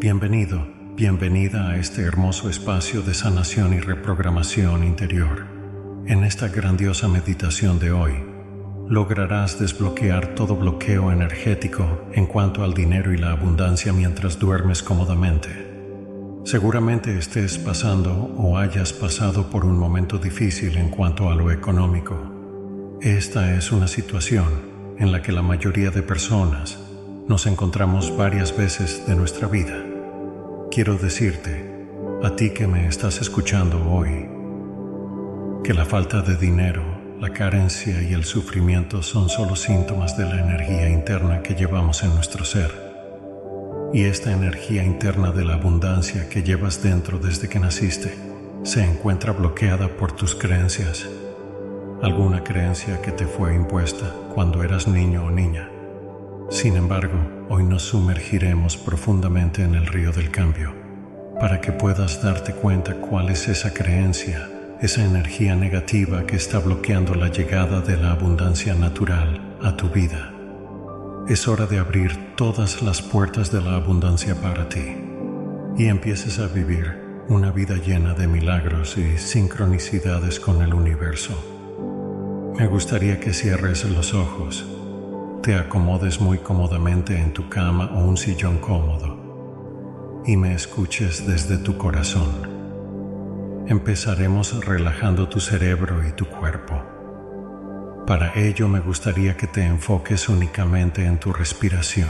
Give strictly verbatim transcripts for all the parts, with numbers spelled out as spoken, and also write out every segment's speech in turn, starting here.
Bienvenido, bienvenida a este hermoso espacio de sanación y reprogramación interior. En esta grandiosa meditación de hoy, lograrás desbloquear todo bloqueo energético en cuanto al dinero y la abundancia mientras duermes cómodamente. Seguramente estés pasando o hayas pasado por un momento difícil en cuanto a lo económico. Esta es una situación en la que la mayoría de personas nos encontramos varias veces de nuestra vida. Quiero decirte, a ti que me estás escuchando hoy, que la falta de dinero, la carencia y el sufrimiento son solo síntomas de la energía interna que llevamos en nuestro ser. Y esta energía interna de la abundancia que llevas dentro desde que naciste se encuentra bloqueada por tus creencias. Alguna creencia que te fue impuesta cuando eras niño o niña. Sin embargo, hoy nos sumergiremos profundamente en el río del cambio para que puedas darte cuenta cuál es esa creencia, esa energía negativa que está bloqueando la llegada de la abundancia natural a tu vida. Es hora de abrir todas las puertas de la abundancia para ti y empieces a vivir una vida llena de milagros y sincronicidades con el universo. Me gustaría que cierres los ojos, te acomodes muy cómodamente en tu cama o un sillón cómodo y me escuches desde tu corazón. Empezaremos relajando tu cerebro y tu cuerpo. Para ello me gustaría que te enfoques únicamente en tu respiración.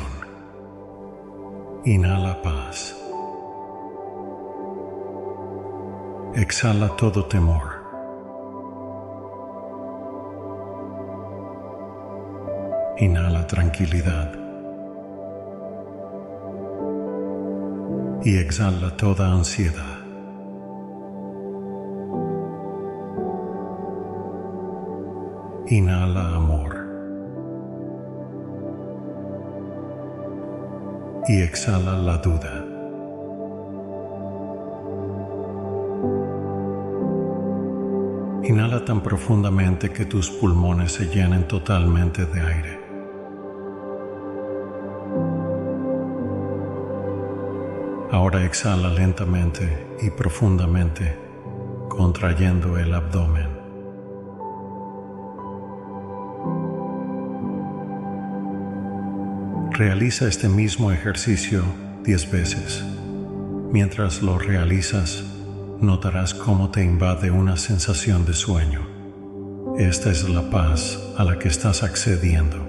Inhala paz. Exhala todo temor. Inhala tranquilidad. Y exhala toda ansiedad. Inhala amor. Y exhala la duda. Inhala tan profundamente que tus pulmones se llenen totalmente de aire. Ahora exhala lentamente y profundamente, contrayendo el abdomen. Realiza este mismo ejercicio diez veces. Mientras lo realizas, notarás cómo te invade una sensación de sueño. Esta es la paz a la que estás accediendo.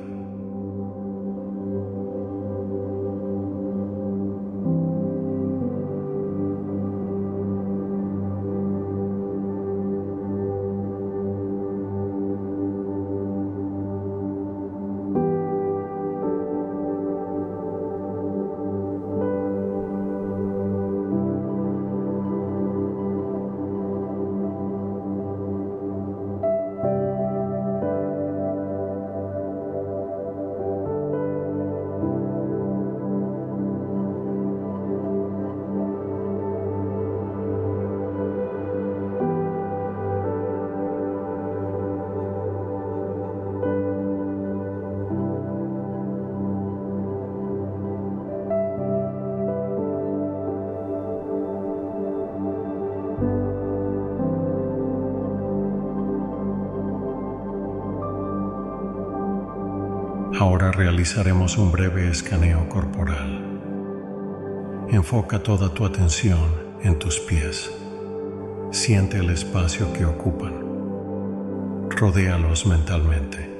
Ahora realizaremos un breve escaneo corporal. Enfoca toda tu atención en tus pies. Siente el espacio que ocupan. Rodéalos mentalmente.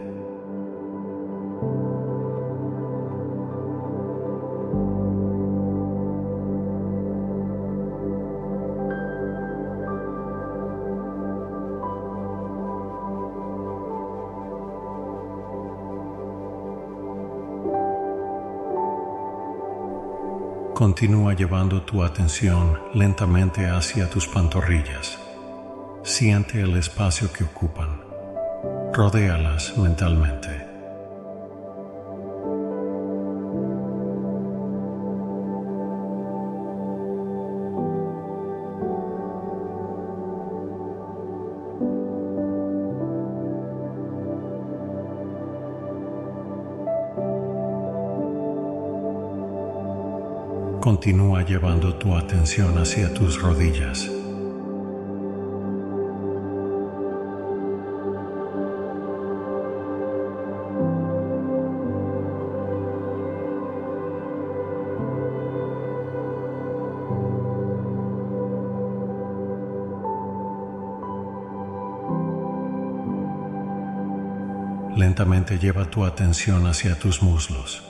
Continúa llevando tu atención lentamente hacia tus pantorrillas. Siente el espacio que ocupan. Rodéalas mentalmente. Continúa llevando tu atención hacia tus rodillas. Lentamente lleva tu atención hacia tus muslos.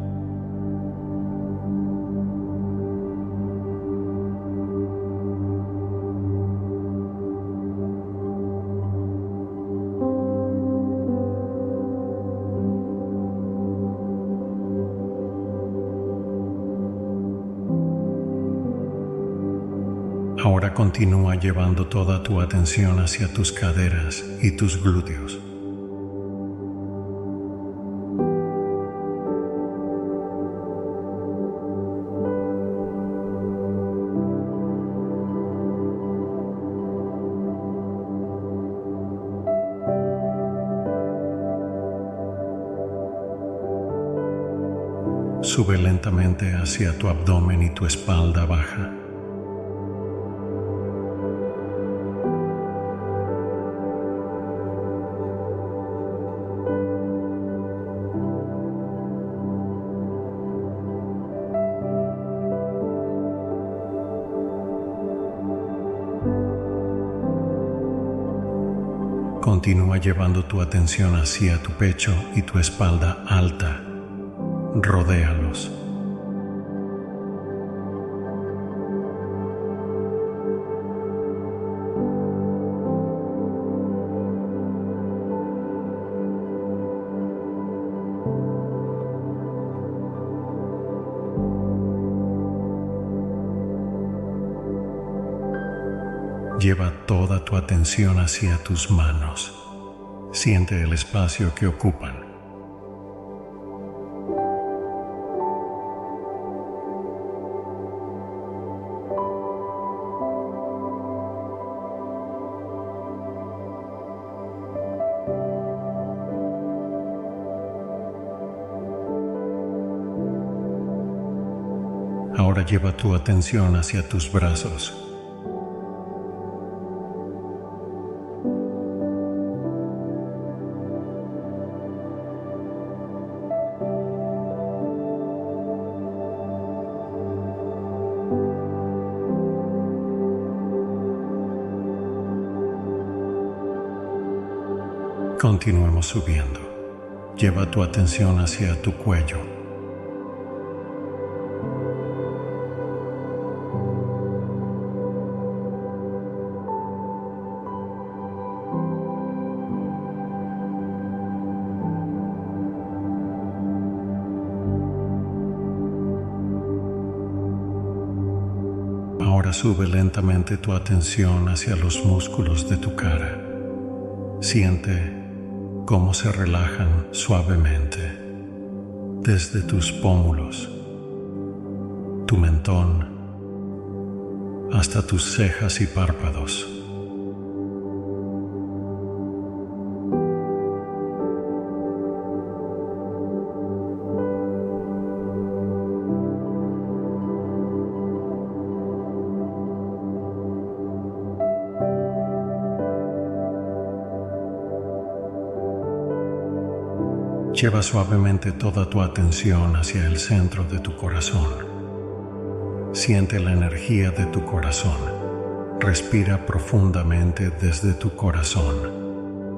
Ahora continúa llevando toda tu atención hacia tus caderas y tus glúteos. Sube lentamente hacia tu abdomen y tu espalda baja. Continúa llevando tu atención hacia tu pecho y tu espalda alta. Rodéalos. Lleva toda tu atención hacia tus manos. Siente el espacio que ocupan. Ahora lleva tu atención hacia tus brazos. Continuemos subiendo. Lleva tu atención hacia tu cuello. Ahora sube lentamente tu atención hacia los músculos de tu cara. Siente cómo se relajan suavemente desde tus pómulos, tu mentón, hasta tus cejas y párpados. Lleva suavemente toda tu atención hacia el centro de tu corazón. Siente la energía de tu corazón. Respira profundamente desde tu corazón.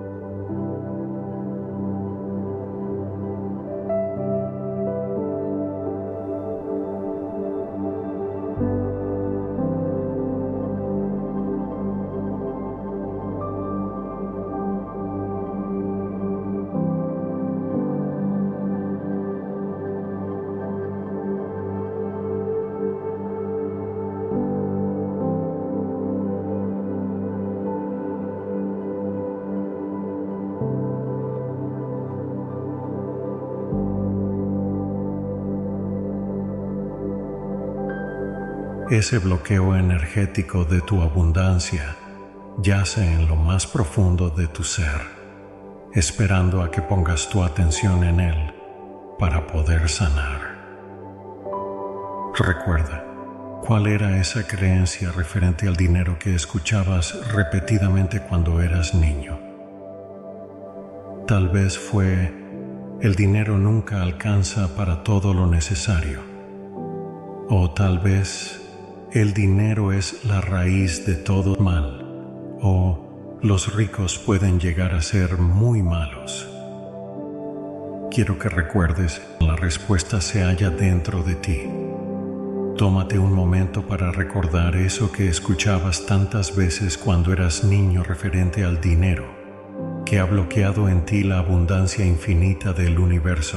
Ese bloqueo energético de tu abundancia yace en lo más profundo de tu ser, esperando a que pongas tu atención en él para poder sanar. Recuerda, ¿cuál era esa creencia referente al dinero que escuchabas repetidamente cuando eras niño? Tal vez fue: el dinero nunca alcanza para todo lo necesario. O tal vez: el dinero es la raíz de todo mal. O: los ricos pueden llegar a ser muy malos. Quiero que recuerdes, la respuesta se halla dentro de ti. Tómate un momento para recordar eso que escuchabas tantas veces cuando eras niño referente al dinero, que ha bloqueado en ti la abundancia infinita del universo.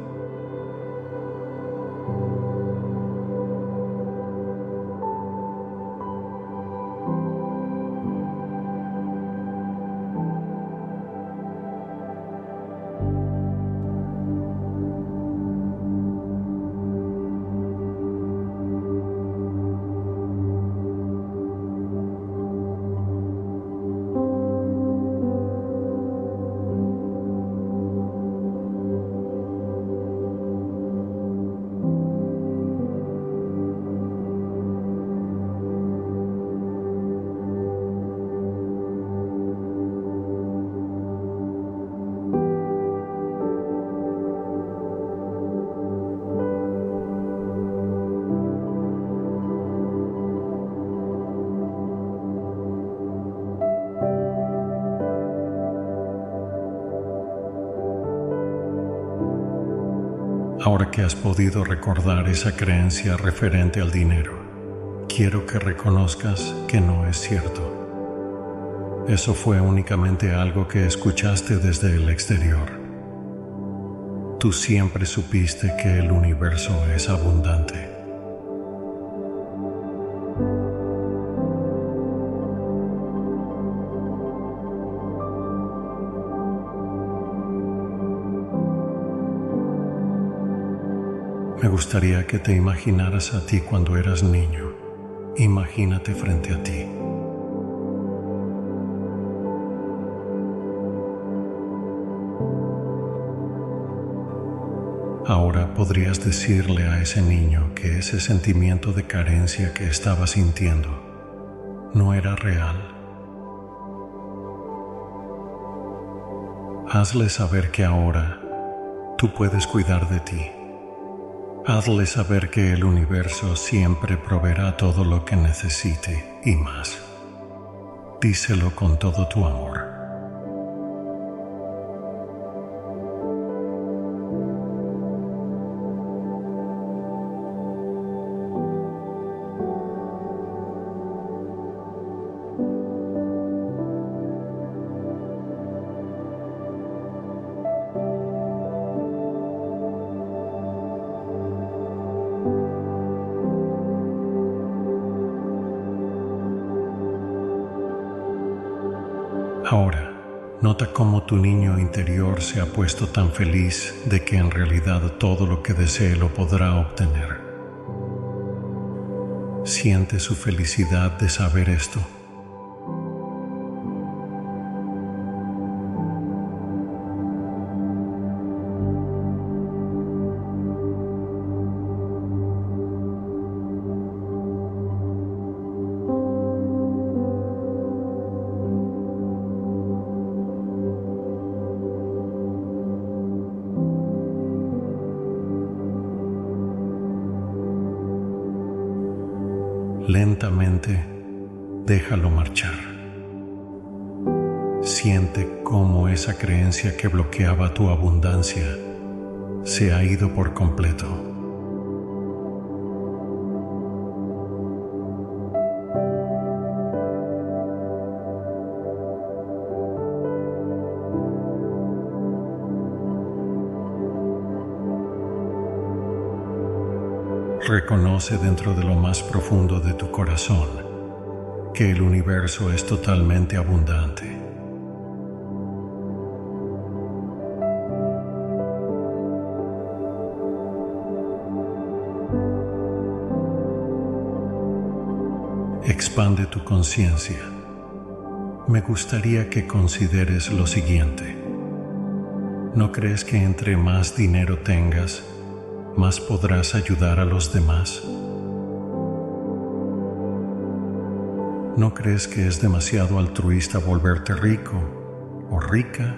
Ahora que has podido recordar esa creencia referente al dinero, quiero que reconozcas que no es cierto. Eso fue únicamente algo que escuchaste desde el exterior. Tú siempre supiste que el universo es abundante. Me gustaría que te imaginaras a ti cuando eras niño. Imagínate frente a ti. Ahora podrías decirle a ese niño que ese sentimiento de carencia que estaba sintiendo no era real. Hazle saber que ahora tú puedes cuidar de ti. Hazle saber que el universo siempre proveerá todo lo que necesite y más. Díselo con todo tu amor. Ahora, nota cómo tu niño interior se ha puesto tan feliz de que en realidad todo lo que desee lo podrá obtener. Siente su felicidad de saber esto. Lentamente, déjalo marchar. Siente cómo esa creencia que bloqueaba tu abundancia se ha ido por completo. Reconoce dentro de lo más profundo de tu corazón que el universo es totalmente abundante. Expande tu conciencia. Me gustaría que consideres lo siguiente. ¿No crees que entre más dinero tengas, más podrás ayudar a los demás. ¿No crees que es demasiado altruista volverte rico o rica?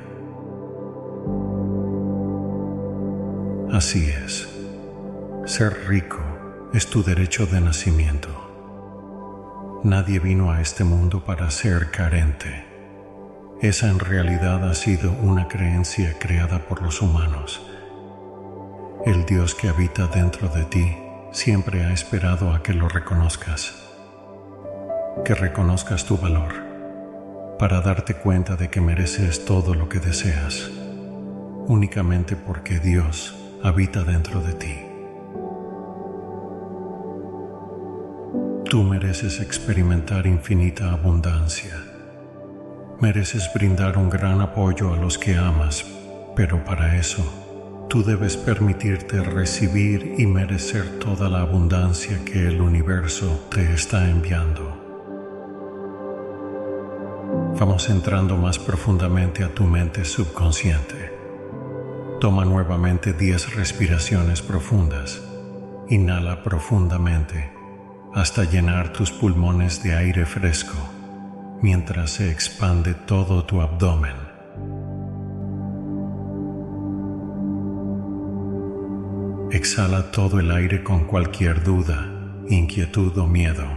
Así es. Ser rico es tu derecho de nacimiento. Nadie vino a este mundo para ser carente. Esa en realidad ha sido una creencia creada por los humanos. El Dios que habita dentro de ti siempre ha esperado a que lo reconozcas, que reconozcas tu valor, para darte cuenta de que mereces todo lo que deseas, únicamente porque Dios habita dentro de ti. Tú mereces experimentar infinita abundancia. Mereces brindar un gran apoyo a los que amas, pero para eso, tú debes permitirte recibir y merecer toda la abundancia que el universo te está enviando. Vamos entrando más profundamente a tu mente subconsciente. Toma nuevamente diez respiraciones profundas. Inhala profundamente hasta llenar tus pulmones de aire fresco, mientras se expande todo tu abdomen. Exhala todo el aire con cualquier duda, inquietud o miedo.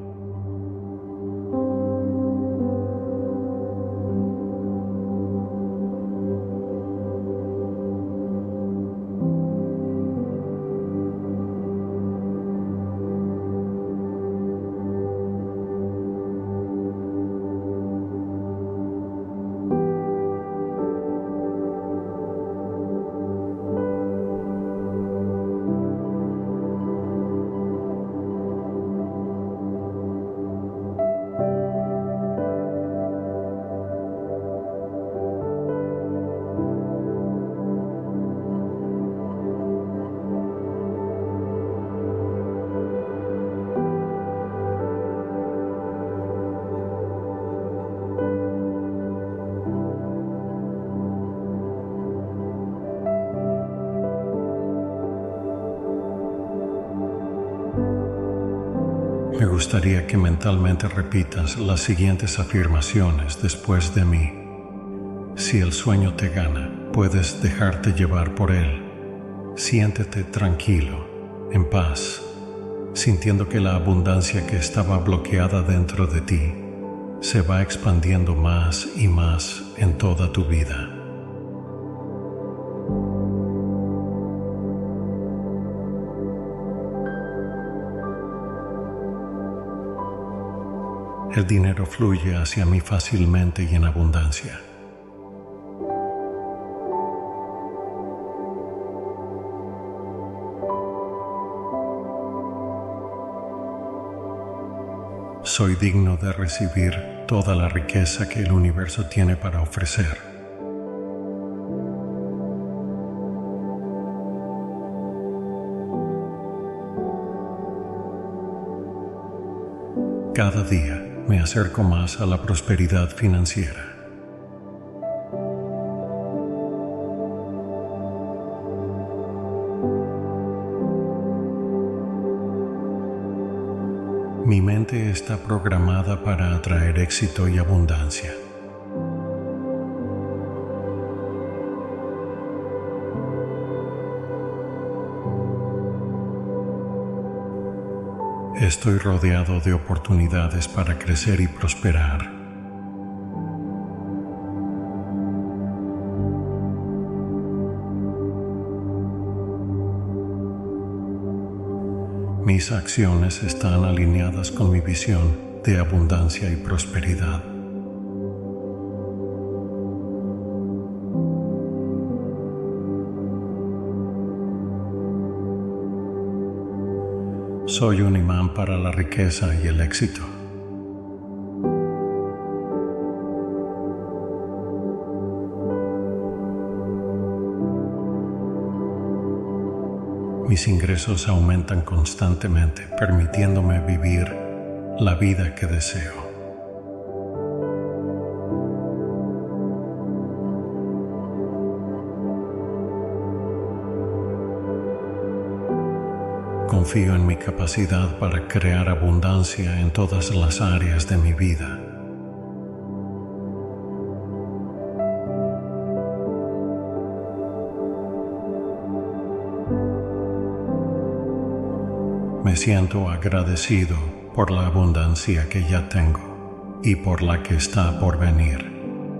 Me gustaría que mentalmente repitas las siguientes afirmaciones después de mí. Si el sueño te gana, puedes dejarte llevar por él. Siéntete tranquilo, en paz, sintiendo que la abundancia que estaba bloqueada dentro de ti se va expandiendo más y más en toda tu vida. El dinero fluye hacia mí fácilmente y en abundancia. Soy digno de recibir toda la riqueza que el universo tiene para ofrecer. Cada día me acerco más a la prosperidad financiera. Mi mente está programada para atraer éxito y abundancia. Estoy rodeado de oportunidades para crecer y prosperar. Mis acciones están alineadas con mi visión de abundancia y prosperidad. Soy un imán para la riqueza y el éxito. Mis ingresos aumentan constantemente, permitiéndome vivir la vida que deseo. confío en mi capacidad para crear abundancia en todas las áreas de mi vida. Me siento agradecido por la abundancia que ya tengo y por la que está por venir.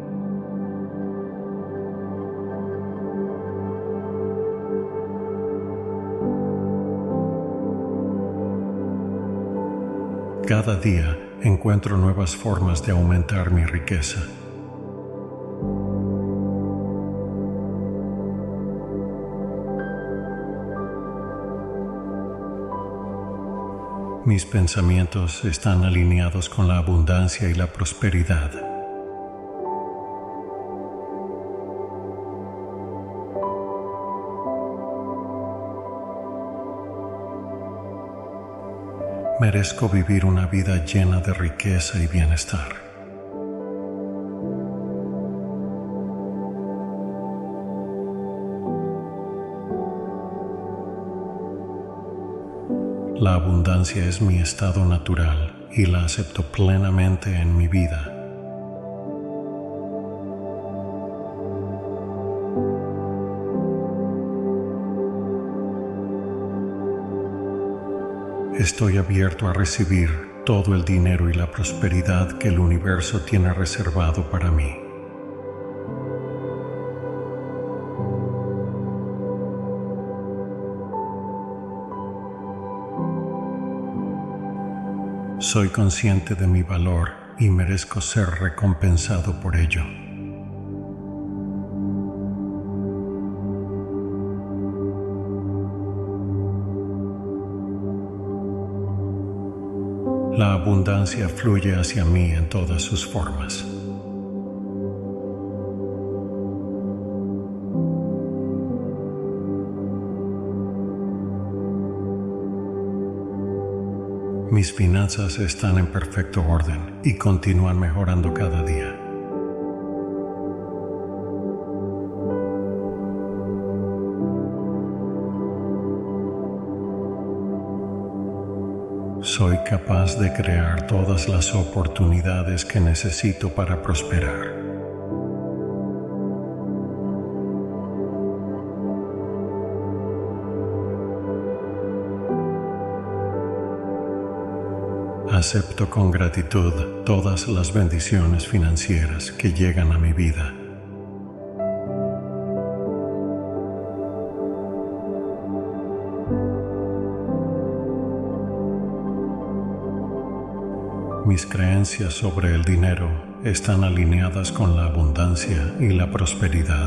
Cada día encuentro nuevas formas de aumentar mi riqueza. Mis pensamientos están alineados con la abundancia y la prosperidad. Merezco vivir una vida llena de riqueza y bienestar. La abundancia es mi estado natural y la acepto plenamente en mi vida. Estoy abierto a recibir todo el dinero y la prosperidad que el universo tiene reservado para mí. Soy consciente de mi valor y merezco ser recompensado por ello. La abundancia fluye hacia mí en todas sus formas. Mis finanzas están en perfecto orden y continúan mejorando cada día. Soy capaz de crear todas las oportunidades que necesito para prosperar. Acepto con gratitud todas las bendiciones financieras que llegan a mi vida. Mis creencias sobre el dinero están alineadas con la abundancia y la prosperidad.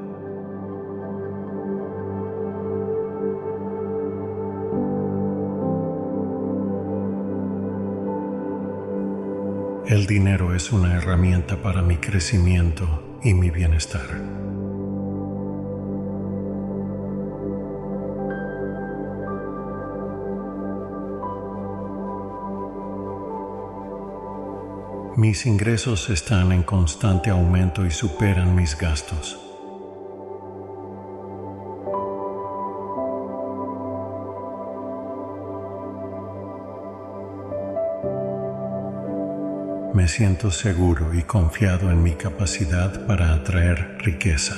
El dinero es una herramienta para mi crecimiento y mi bienestar. Mis ingresos están en constante aumento y superan mis gastos. Me siento seguro y confiado en mi capacidad para atraer riqueza.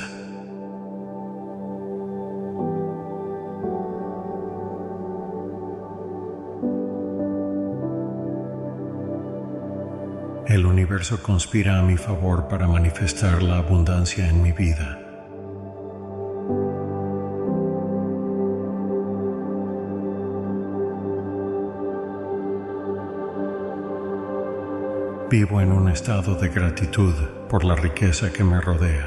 El universo conspira a mi favor para manifestar la abundancia en mi vida. Vivo en un estado de gratitud por la riqueza que me rodea.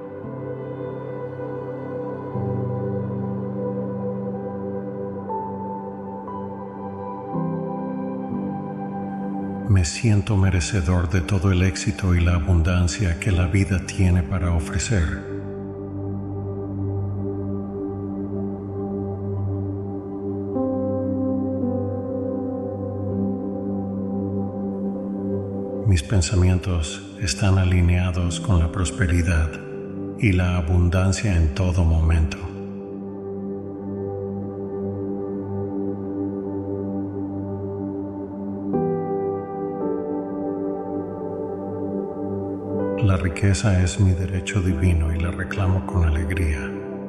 Me siento merecedor de todo el éxito y la abundancia que la vida tiene para ofrecer. Mis pensamientos están alineados con la prosperidad y la abundancia en todo momento. La riqueza es mi derecho divino y la reclamo con alegría.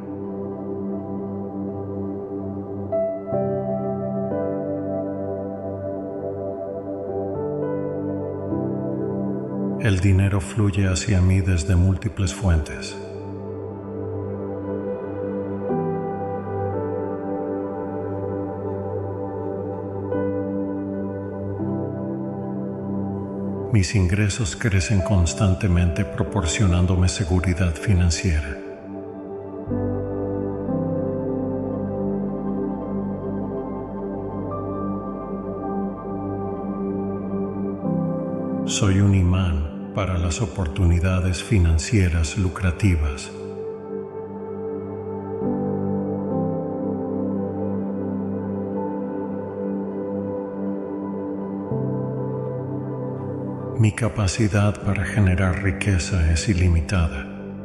El dinero fluye hacia mí desde múltiples fuentes. Mis ingresos crecen constantemente proporcionándome seguridad financiera. Soy un imán para las oportunidades financieras lucrativas. Mi capacidad para generar riqueza es ilimitada.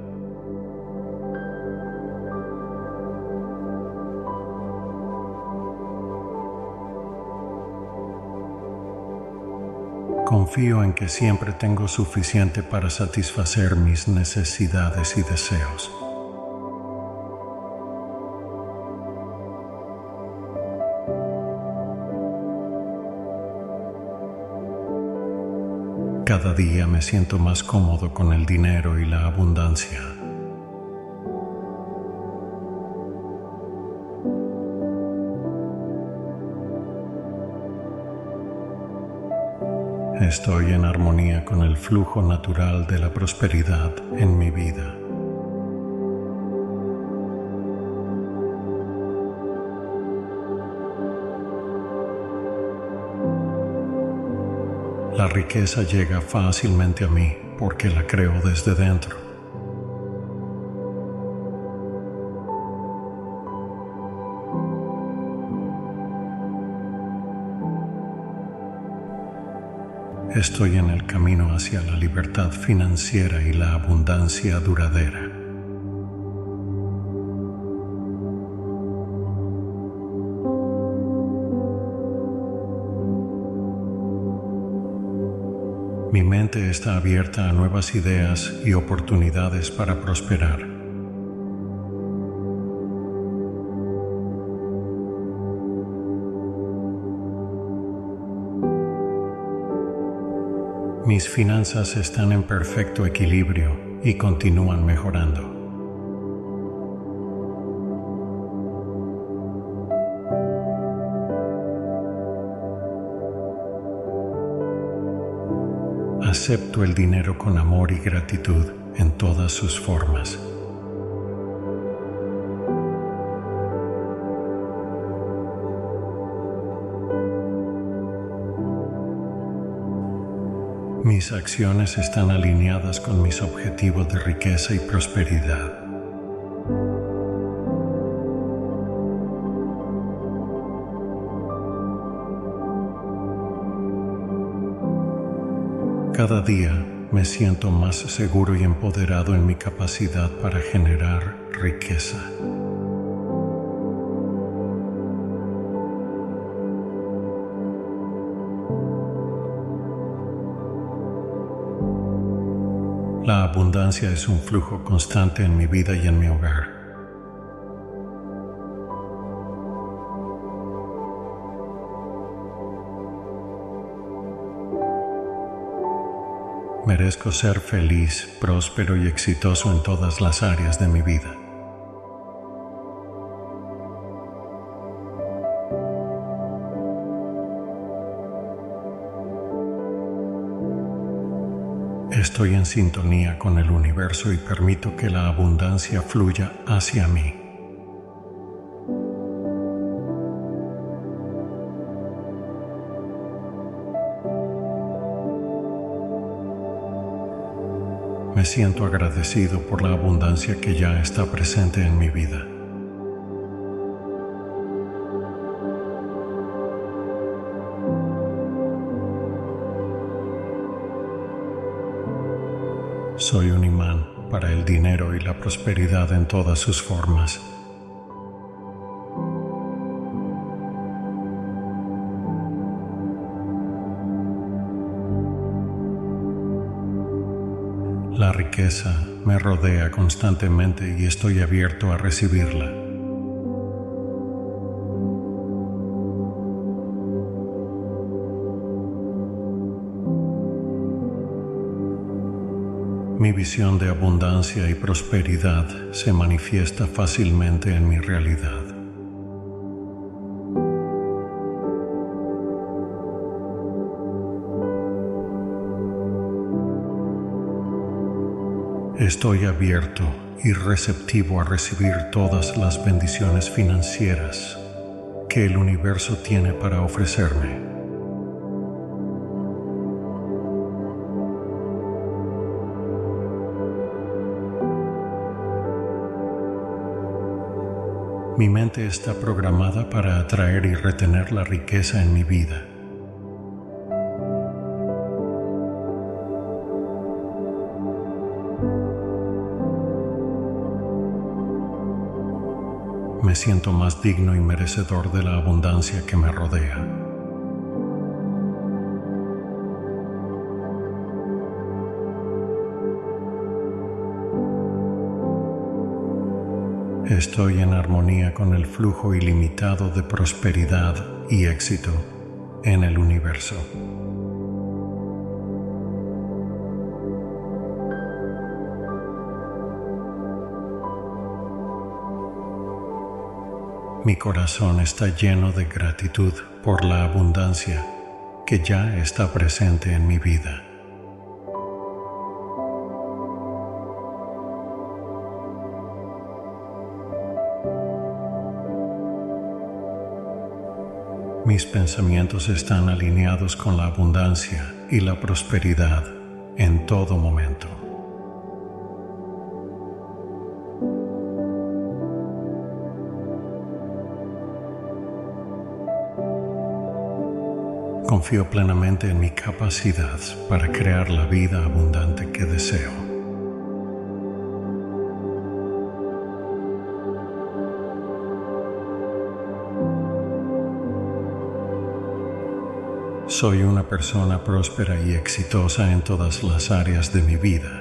Confío en que siempre tengo suficiente para satisfacer mis necesidades y deseos. Cada día me siento más cómodo con el dinero y la abundancia. Estoy en armonía con el flujo natural de la prosperidad en mi vida. La riqueza llega fácilmente a mí porque la creo desde dentro. Estoy en el camino hacia la libertad financiera y la abundancia duradera. Mi mente está abierta a nuevas ideas y oportunidades para prosperar. Mis finanzas están en perfecto equilibrio y continúan mejorando. Acepto el dinero con amor y gratitud en todas sus formas. Mis acciones están alineadas con mis objetivos de riqueza y prosperidad. Cada día me siento más seguro y empoderado en mi capacidad para generar riqueza. La abundancia es un flujo constante en mi vida y en mi hogar. Merezco ser feliz, próspero y exitoso en todas las áreas de mi vida. Estoy en sintonía con el universo y permito que la abundancia fluya hacia mí. Me siento agradecido por la abundancia que ya está presente en mi vida. Soy un imán para el dinero y la prosperidad en todas sus formas. La riqueza me rodea constantemente y estoy abierto a recibirla. Mi visión de abundancia y prosperidad se manifiesta fácilmente en mi realidad. Estoy abierto y receptivo a recibir todas las bendiciones financieras que el universo tiene para ofrecerme. Mi mente está programada para atraer y retener la riqueza en mi vida. Me siento más digno y merecedor de la abundancia que me rodea. Estoy en armonía con el flujo ilimitado de prosperidad y éxito en el universo. Mi corazón está lleno de gratitud por la abundancia que ya está presente en mi vida. Mis pensamientos están alineados con la abundancia y la prosperidad en todo momento. Confío plenamente en mi capacidad para crear la vida abundante que deseo. Soy una persona próspera y exitosa en todas las áreas de mi vida.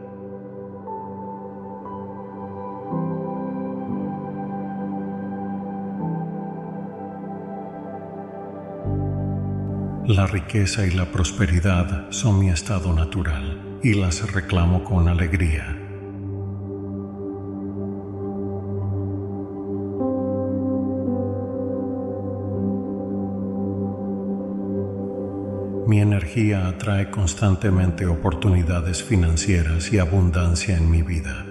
La riqueza y la prosperidad son mi estado natural y las reclamo con alegría. Mi energía atrae constantemente oportunidades financieras y abundancia en mi vida.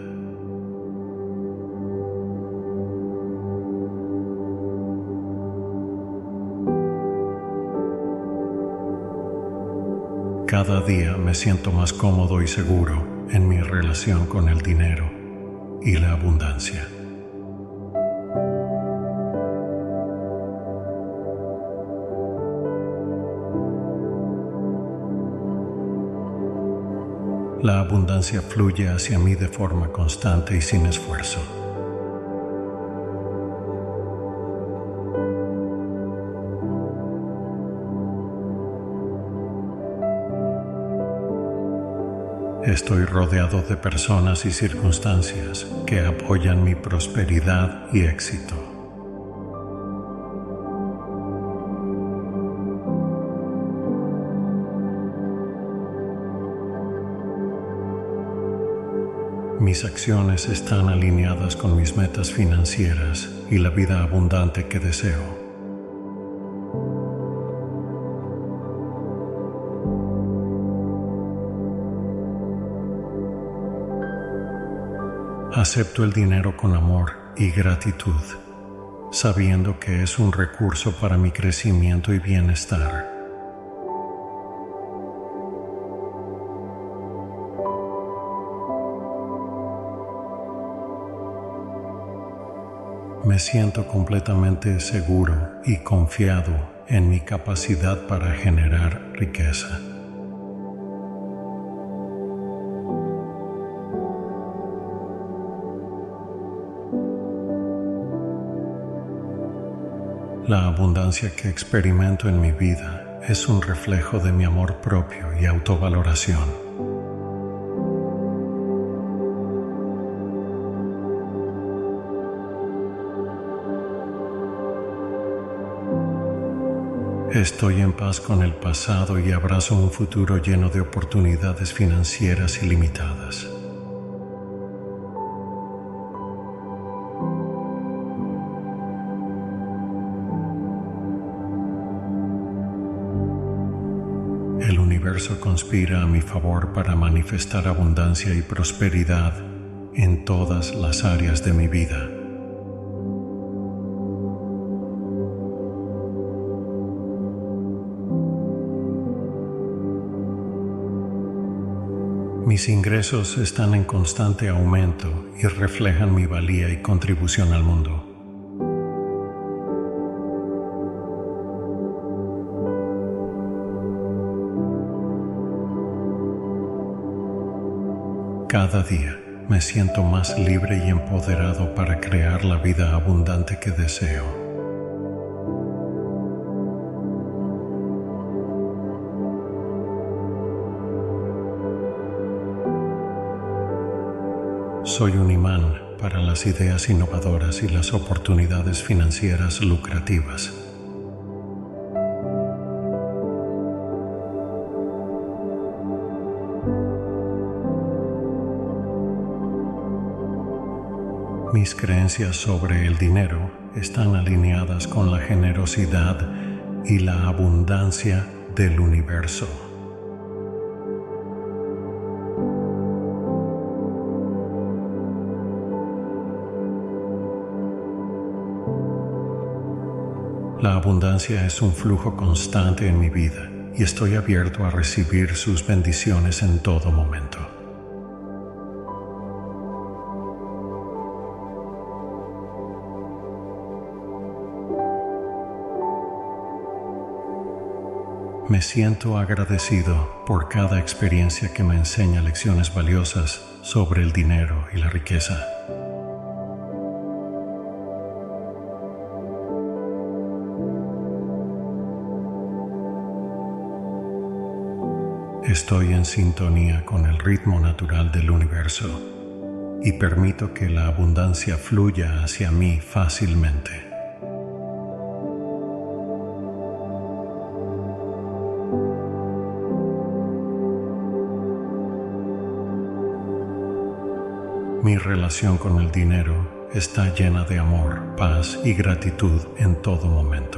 Cada día me siento más cómodo y seguro en mi relación con el dinero y la abundancia. La abundancia fluye hacia mí de forma constante y sin esfuerzo. Estoy rodeado de personas y circunstancias que apoyan mi prosperidad y éxito. Mis acciones están alineadas con mis metas financieras y la vida abundante que deseo. Acepto el dinero con amor y gratitud, sabiendo que es un recurso para mi crecimiento y bienestar. Me siento completamente seguro y confiado en mi capacidad para generar riqueza. La abundancia que experimento en mi vida es un reflejo de mi amor propio y autovaloración. Estoy en paz con el pasado y abrazo un futuro lleno de oportunidades financieras ilimitadas. El universo conspira a mi favor para manifestar abundancia y prosperidad en todas las áreas de mi vida. Mis ingresos están en constante aumento y reflejan mi valía y contribución al mundo. Cada día me siento más libre y empoderado para crear la vida abundante que deseo. Soy un imán para las ideas innovadoras y las oportunidades financieras lucrativas. Mis creencias sobre el dinero están alineadas con la generosidad y la abundancia del universo. La abundancia es un flujo constante en mi vida y estoy abierto a recibir sus bendiciones en todo momento. Me siento agradecido por cada experiencia que me enseña lecciones valiosas sobre el dinero y la riqueza. Estoy en sintonía con el ritmo natural del universo y permito que la abundancia fluya hacia mí fácilmente. Mi relación con el dinero está llena de amor, paz y gratitud en todo momento.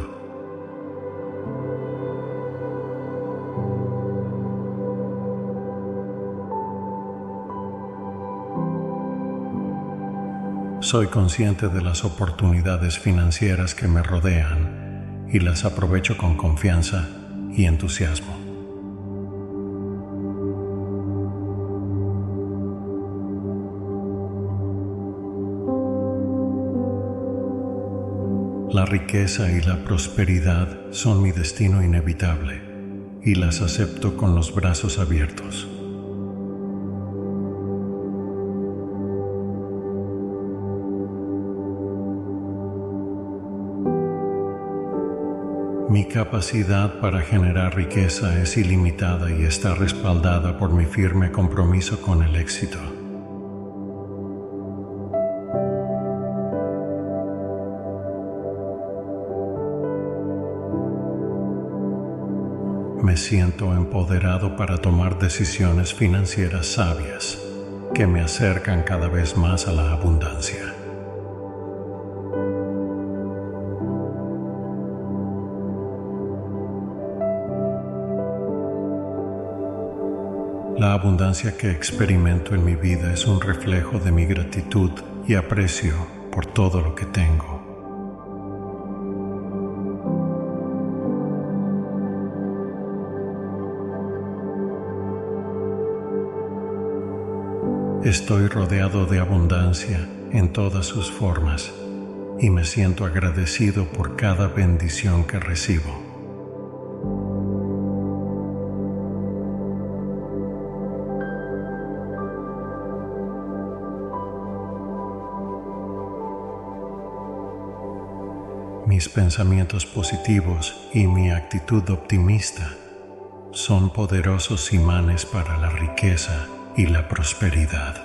Soy consciente de las oportunidades financieras que me rodean y las aprovecho con confianza y entusiasmo. La riqueza y la prosperidad son mi destino inevitable y las acepto con los brazos abiertos. Mi capacidad para generar riqueza es ilimitada y está respaldada por mi firme compromiso con el éxito. Me siento empoderado para tomar decisiones financieras sabias que me acercan cada vez más a la abundancia. La abundancia que experimento en mi vida es un reflejo de mi gratitud y aprecio por todo lo que tengo. Estoy rodeado de abundancia en todas sus formas y me siento agradecido por cada bendición que recibo. Mis pensamientos positivos y mi actitud optimista son poderosos imanes para la riqueza y la prosperidad.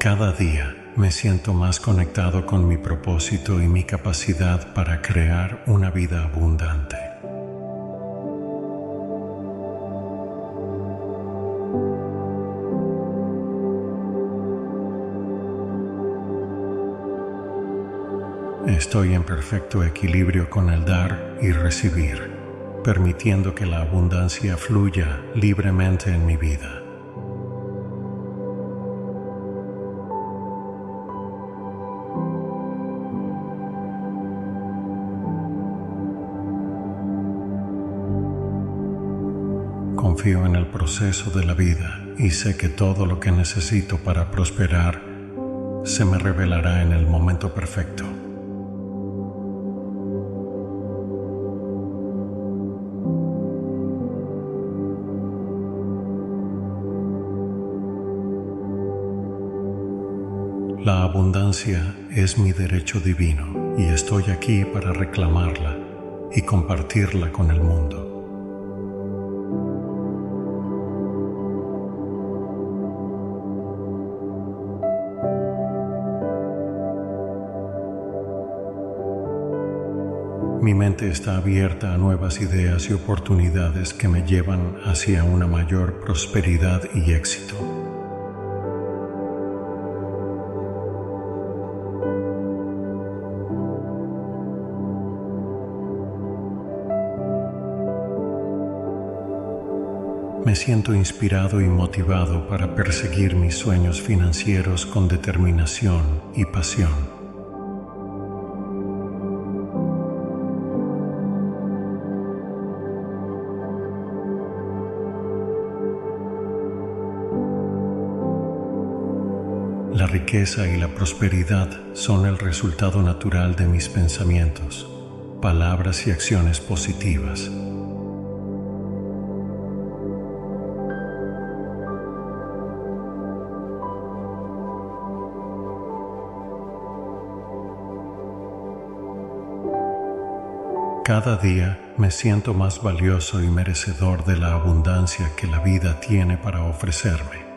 Cada día me siento más conectado con mi propósito y mi capacidad para crear una vida abundante. Estoy en perfecto equilibrio con el dar y recibir, permitiendo que la abundancia fluya libremente en mi vida. Confío en el proceso de la vida y sé que todo lo que necesito para prosperar se me revelará en el momento perfecto. La abundancia es mi derecho divino y estoy aquí para reclamarla y compartirla con el mundo. Mi mente está abierta a nuevas ideas y oportunidades que me llevan hacia una mayor prosperidad y éxito. Me siento inspirado y motivado para perseguir mis sueños financieros con determinación y pasión. La riqueza y la prosperidad son el resultado natural de mis pensamientos, palabras y acciones positivas. Cada día me siento más valioso y merecedor de la abundancia que la vida tiene para ofrecerme.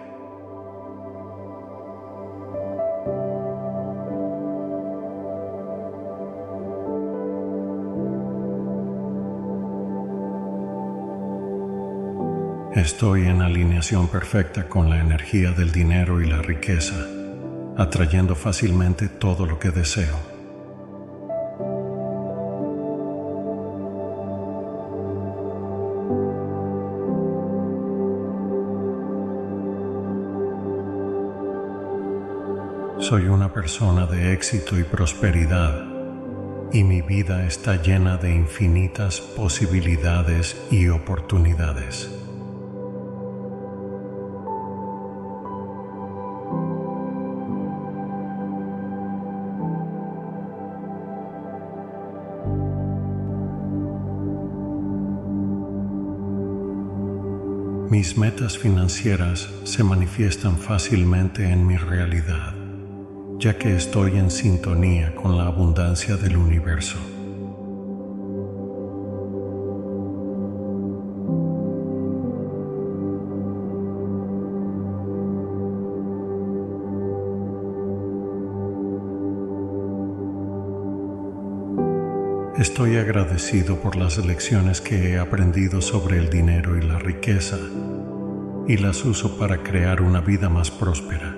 Estoy en alineación perfecta con la energía del dinero y la riqueza, atrayendo fácilmente todo lo que deseo. Soy una persona de éxito y prosperidad, y mi vida está llena de infinitas posibilidades y oportunidades. Mis metas financieras se manifiestan fácilmente en mi realidad, ya que estoy en sintonía con la abundancia del universo. Estoy agradecido por las lecciones que he aprendido sobre el dinero y la riqueza, y las uso para crear una vida más próspera.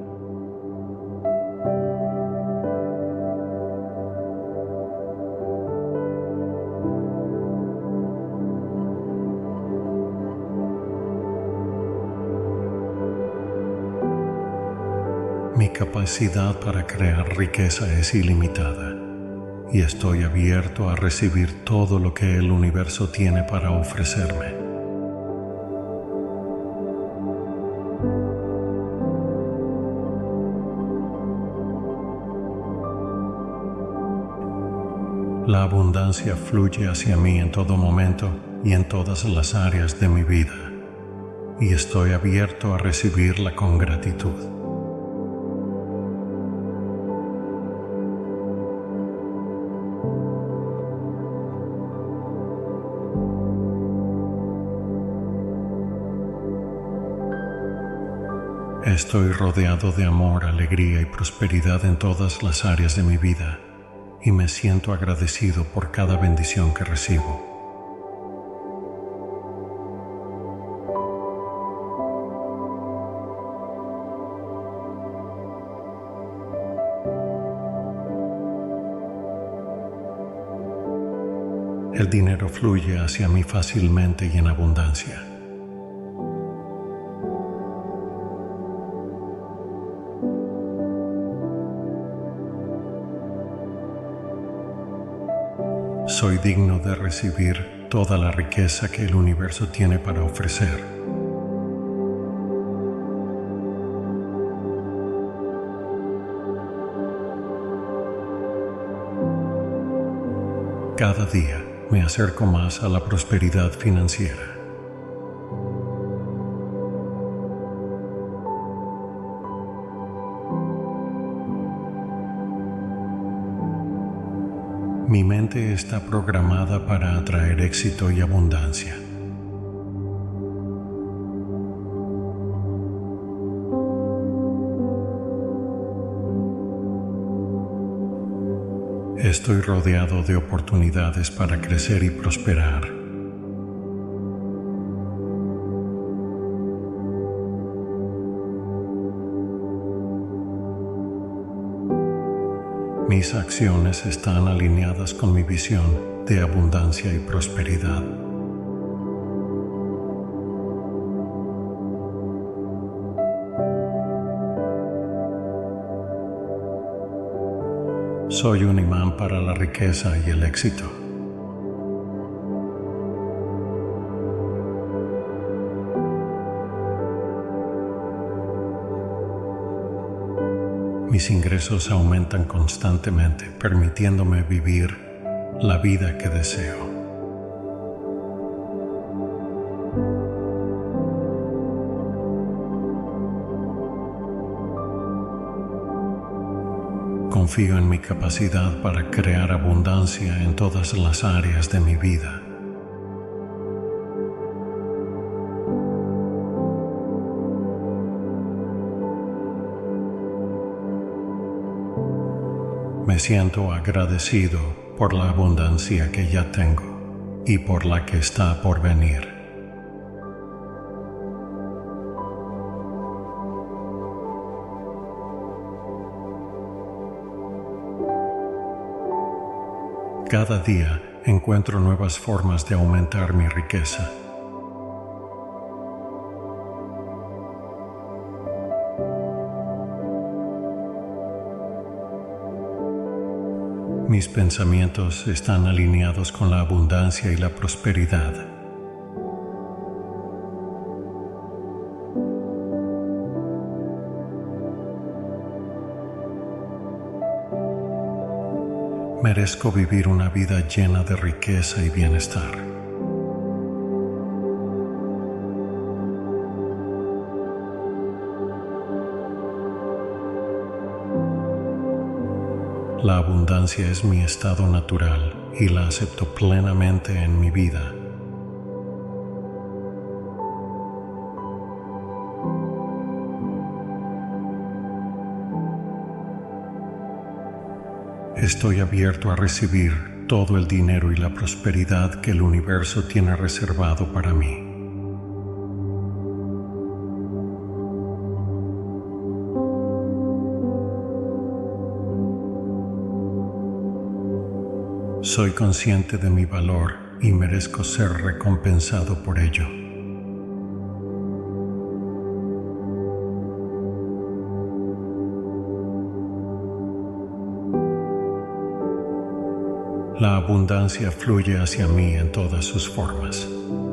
Mi capacidad para crear riqueza es ilimitada, y estoy abierto a recibir todo lo que el universo tiene para ofrecerme. La abundancia fluye hacia mí en todo momento y en todas las áreas de mi vida, y estoy abierto a recibirla con gratitud. Estoy rodeado de amor, alegría y prosperidad en todas las áreas de mi vida y me siento agradecido por cada bendición que recibo. El dinero fluye hacia mí fácilmente y en abundancia. Soy digno de recibir toda la riqueza que el universo tiene para ofrecer. Cada día me acerco más a la prosperidad financiera. Mi mente está programada para atraer éxito y abundancia. Estoy rodeado de oportunidades para crecer y prosperar. Mis acciones están alineadas con mi visión de abundancia y prosperidad. Soy un imán para la riqueza y el éxito. Mis ingresos aumentan constantemente, permitiéndome vivir la vida que deseo. Confío en mi capacidad para crear abundancia en todas las áreas de mi vida. Me siento agradecido por la abundancia que ya tengo y por la que está por venir. Cada día encuentro nuevas formas de aumentar mi riqueza. Mis pensamientos están alineados con la abundancia y la prosperidad. Merezco vivir una vida llena de riqueza y bienestar. La abundancia es mi estado natural y la acepto plenamente en mi vida. Estoy abierto a recibir todo el dinero y la prosperidad que el universo tiene reservado para mí. Soy consciente de mi valor y merezco ser recompensado por ello. La abundancia fluye hacia mí en todas sus formas.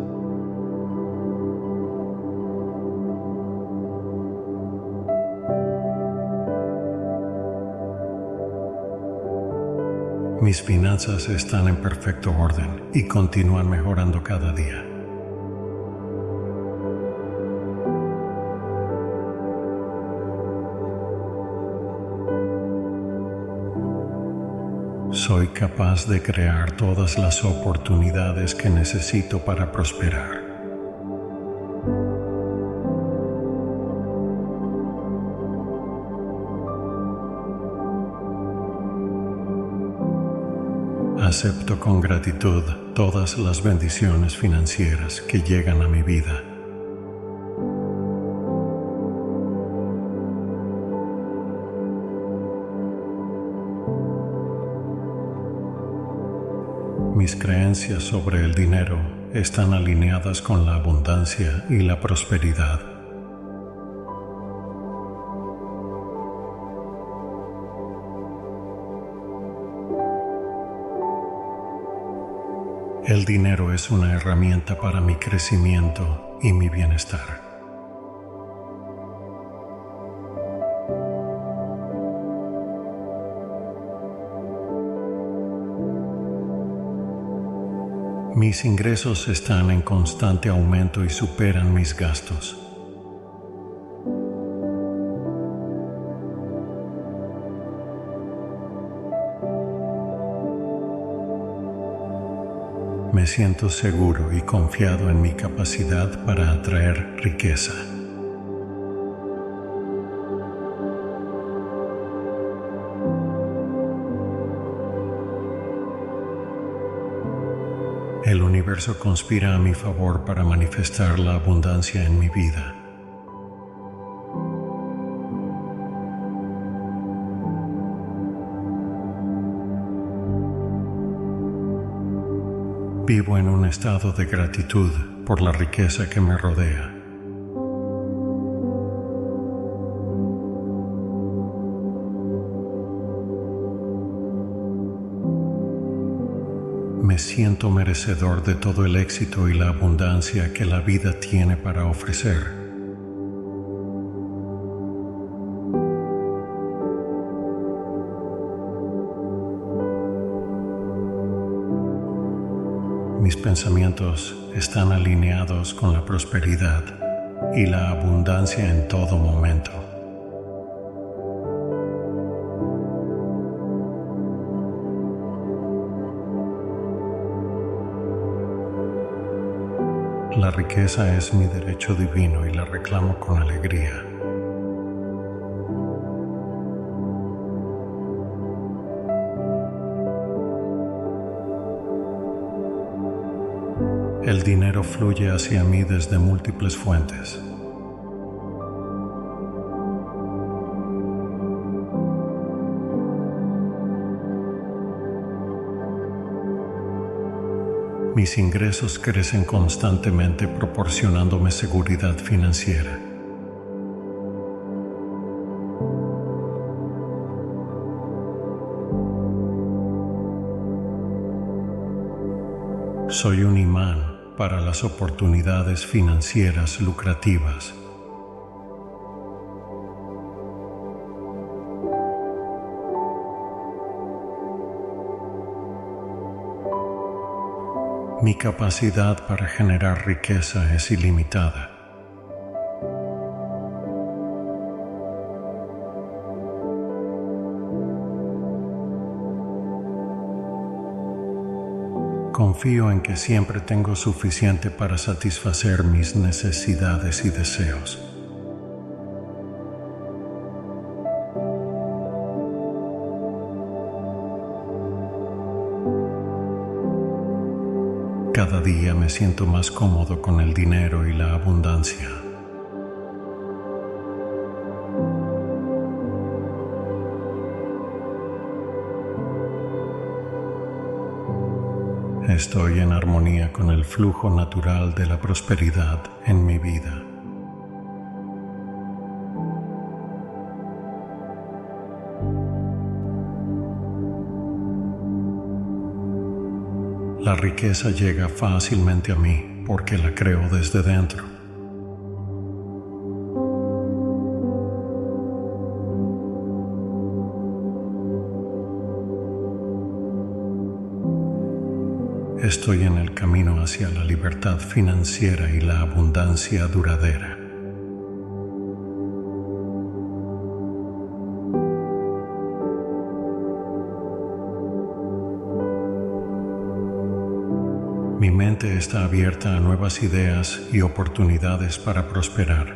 Mis finanzas están en perfecto orden y continúan mejorando cada día. Soy capaz de crear todas las oportunidades que necesito para prosperar. Acepto con gratitud todas las bendiciones financieras que llegan a mi vida. Mis creencias sobre el dinero están alineadas con la abundancia y la prosperidad. El dinero es una herramienta para mi crecimiento y mi bienestar. Mis ingresos están en constante aumento y superan mis gastos. Me siento seguro y confiado en mi capacidad para atraer riqueza. El universo conspira a mi favor para manifestar la abundancia en mi vida. Vivo en un estado de gratitud por la riqueza que me rodea. Me siento merecedor de todo el éxito y la abundancia que la vida tiene para ofrecer. Mis pensamientos están alineados con la prosperidad y la abundancia en todo momento. La riqueza es mi derecho divino y la reclamo con alegría. El dinero fluye hacia mí desde múltiples fuentes. Mis ingresos crecen constantemente proporcionándome seguridad financiera. Soy un imán para las oportunidades financieras lucrativas. Mi capacidad para generar riqueza es ilimitada. Confío en que siempre tengo suficiente para satisfacer mis necesidades y deseos. Cada día me siento más cómodo con el dinero y la abundancia. Estoy en armonía con el flujo natural de la prosperidad en mi vida. La riqueza llega fácilmente a mí porque la creo desde dentro. Estoy en el camino hacia la libertad financiera y la abundancia duradera. Mi mente está abierta a nuevas ideas y oportunidades para prosperar.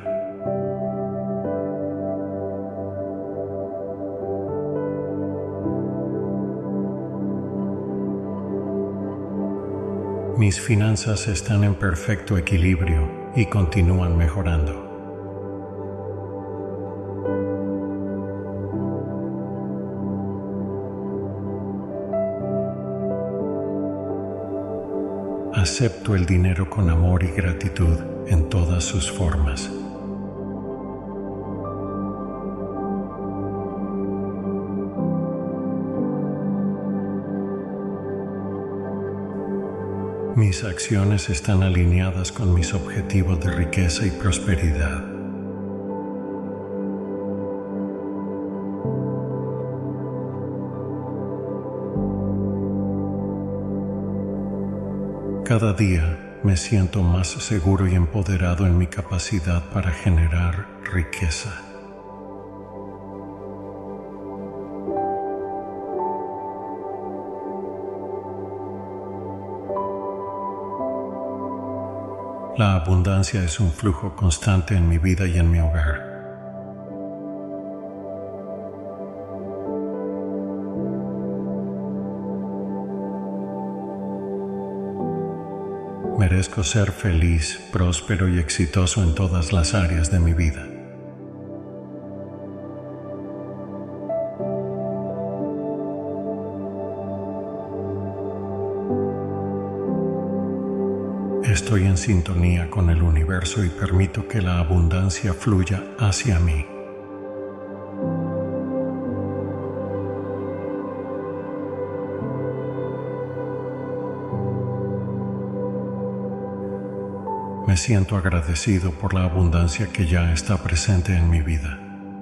Mis finanzas están en perfecto equilibrio y continúan mejorando. Acepto el dinero con amor y gratitud en todas sus formas. Mis acciones están alineadas con mis objetivos de riqueza y prosperidad. Cada día me siento más seguro y empoderado en mi capacidad para generar riqueza. La abundancia es un flujo constante en mi vida y en mi hogar. Merezco ser feliz, próspero y exitoso en todas las áreas de mi vida. Estoy en sintonía con el universo y permito que la abundancia fluya hacia mí. Me siento agradecido por la abundancia que ya está presente en mi vida.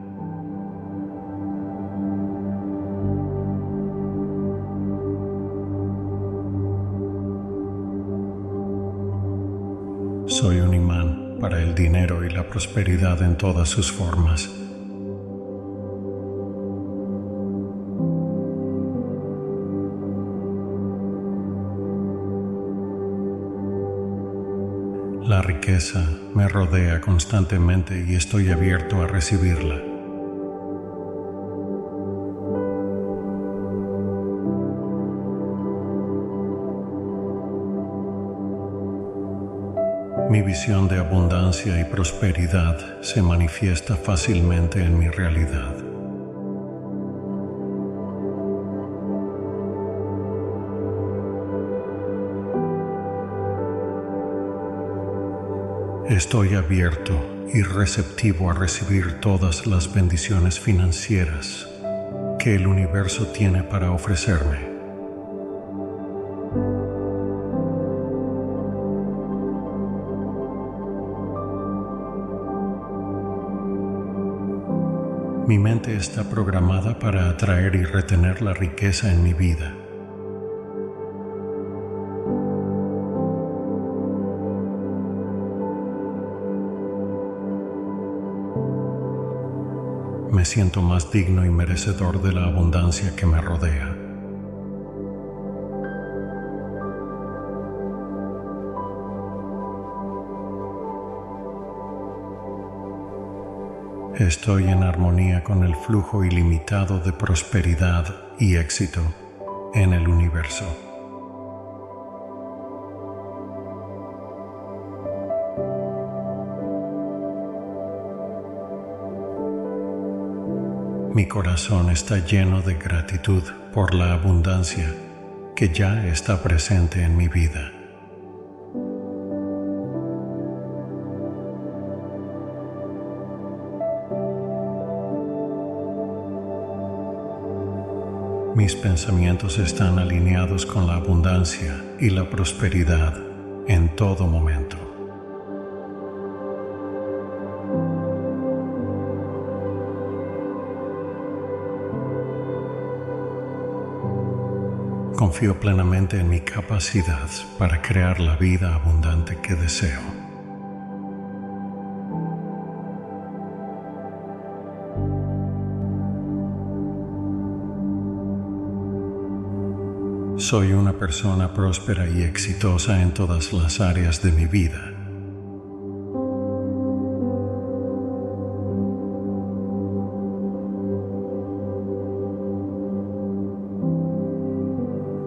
Soy un imán para el dinero y la prosperidad en todas sus formas. La riqueza me rodea constantemente y estoy abierto a recibirla. Mi visión de abundancia y prosperidad se manifiesta fácilmente en mi realidad. Estoy abierto y receptivo a recibir todas las bendiciones financieras que el universo tiene para ofrecerme. Mi mente está programada para atraer y retener la riqueza en mi vida. Me siento más digno y merecedor de la abundancia que me rodea. Estoy en armonía con el flujo ilimitado de prosperidad y éxito en el universo. Mi corazón está lleno de gratitud por la abundancia que ya está presente en mi vida. Mis pensamientos están alineados con la abundancia y la prosperidad en todo momento. Confío plenamente en mi capacidad para crear la vida abundante que deseo. Soy una persona próspera y exitosa en todas las áreas de mi vida.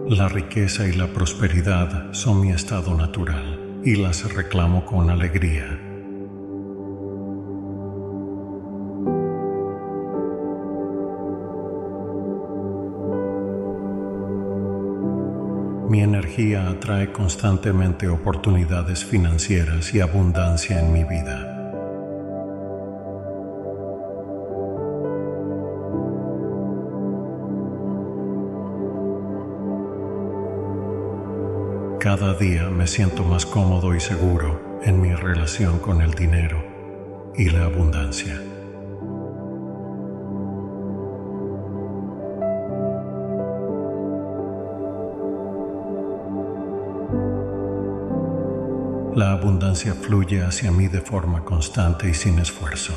La riqueza y la prosperidad son mi estado natural y las reclamo con alegría. Mi energía atrae constantemente oportunidades financieras y abundancia en mi vida. Cada día me siento más cómodo y seguro en mi relación con el dinero y la abundancia. La abundancia fluye hacia mí de forma constante y sin esfuerzo.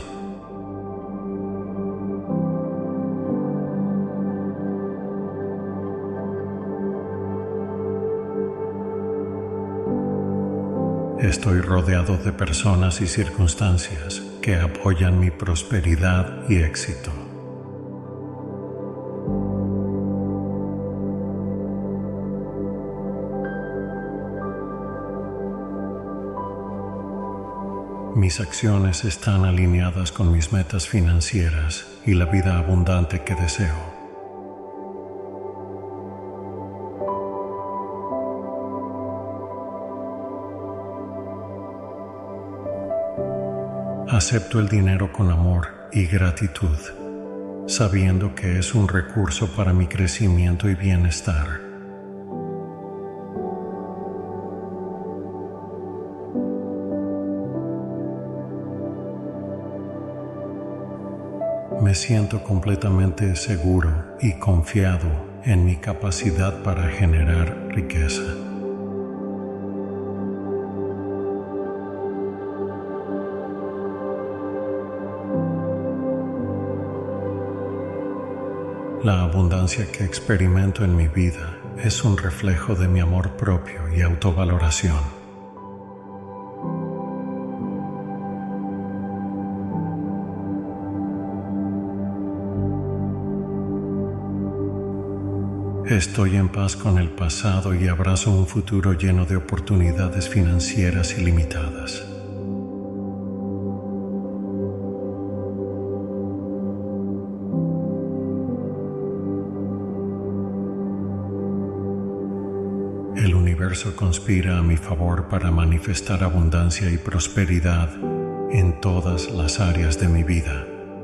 Estoy rodeado de personas y circunstancias que apoyan mi prosperidad y éxito. Mis acciones están alineadas con mis metas financieras y la vida abundante que deseo. Acepto el dinero con amor y gratitud, sabiendo que es un recurso para mi crecimiento y bienestar. Me siento completamente seguro y confiado en mi capacidad para generar riqueza. La abundancia que experimento en mi vida es un reflejo de mi amor propio y autovaloración. Estoy en paz con el pasado y abrazo un futuro lleno de oportunidades financieras ilimitadas. El universo conspira a mi favor para manifestar abundancia y prosperidad en todas las áreas de mi vida.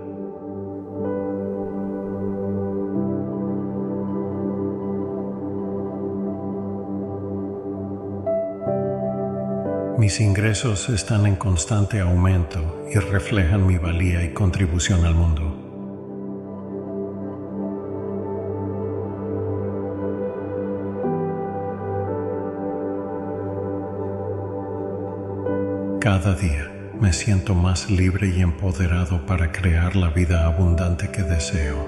Mis ingresos están en constante aumento y reflejan mi valía y contribución al mundo. Cada día me siento más libre y empoderado para crear la vida abundante que deseo.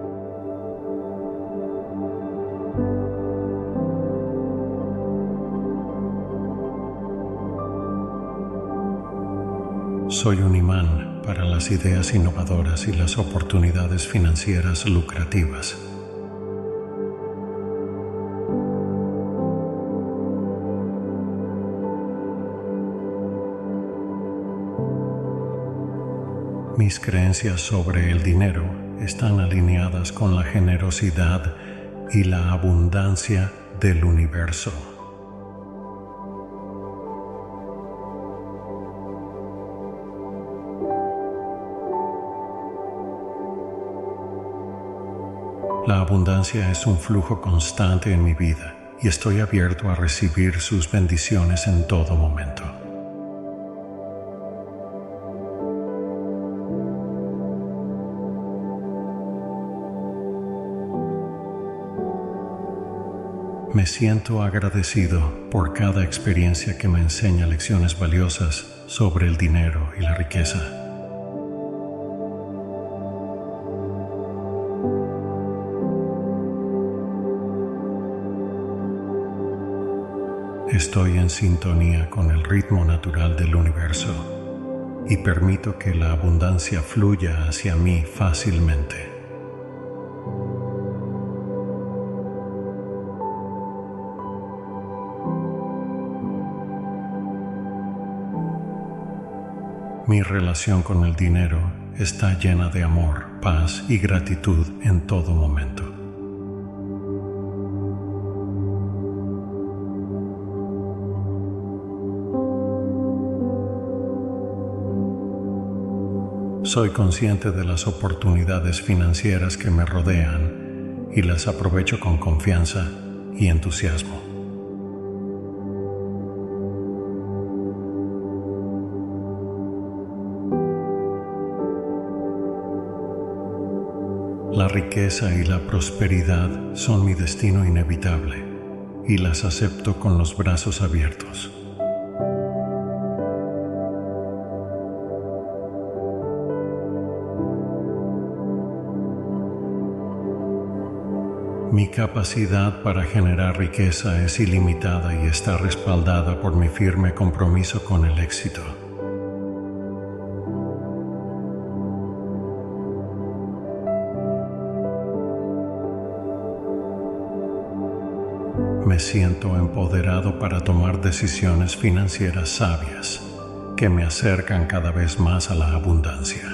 Soy un imán para las ideas innovadoras y las oportunidades financieras lucrativas. Mis creencias sobre el dinero están alineadas con la generosidad y la abundancia del universo. La abundancia es un flujo constante en mi vida y estoy abierto a recibir sus bendiciones en todo momento. Me siento agradecido por cada experiencia que me enseña lecciones valiosas sobre el dinero y la riqueza. Estoy en sintonía con el ritmo natural del universo y permito que la abundancia fluya hacia mí fácilmente. Mi relación con el dinero está llena de amor, paz y gratitud en todo momento. Soy consciente de las oportunidades financieras que me rodean y las aprovecho con confianza y entusiasmo. La riqueza y la prosperidad son mi destino inevitable y las acepto con los brazos abiertos. Mi capacidad para generar riqueza es ilimitada y está respaldada por mi firme compromiso con el éxito. Me siento empoderado para tomar decisiones financieras sabias que me acercan cada vez más a la abundancia.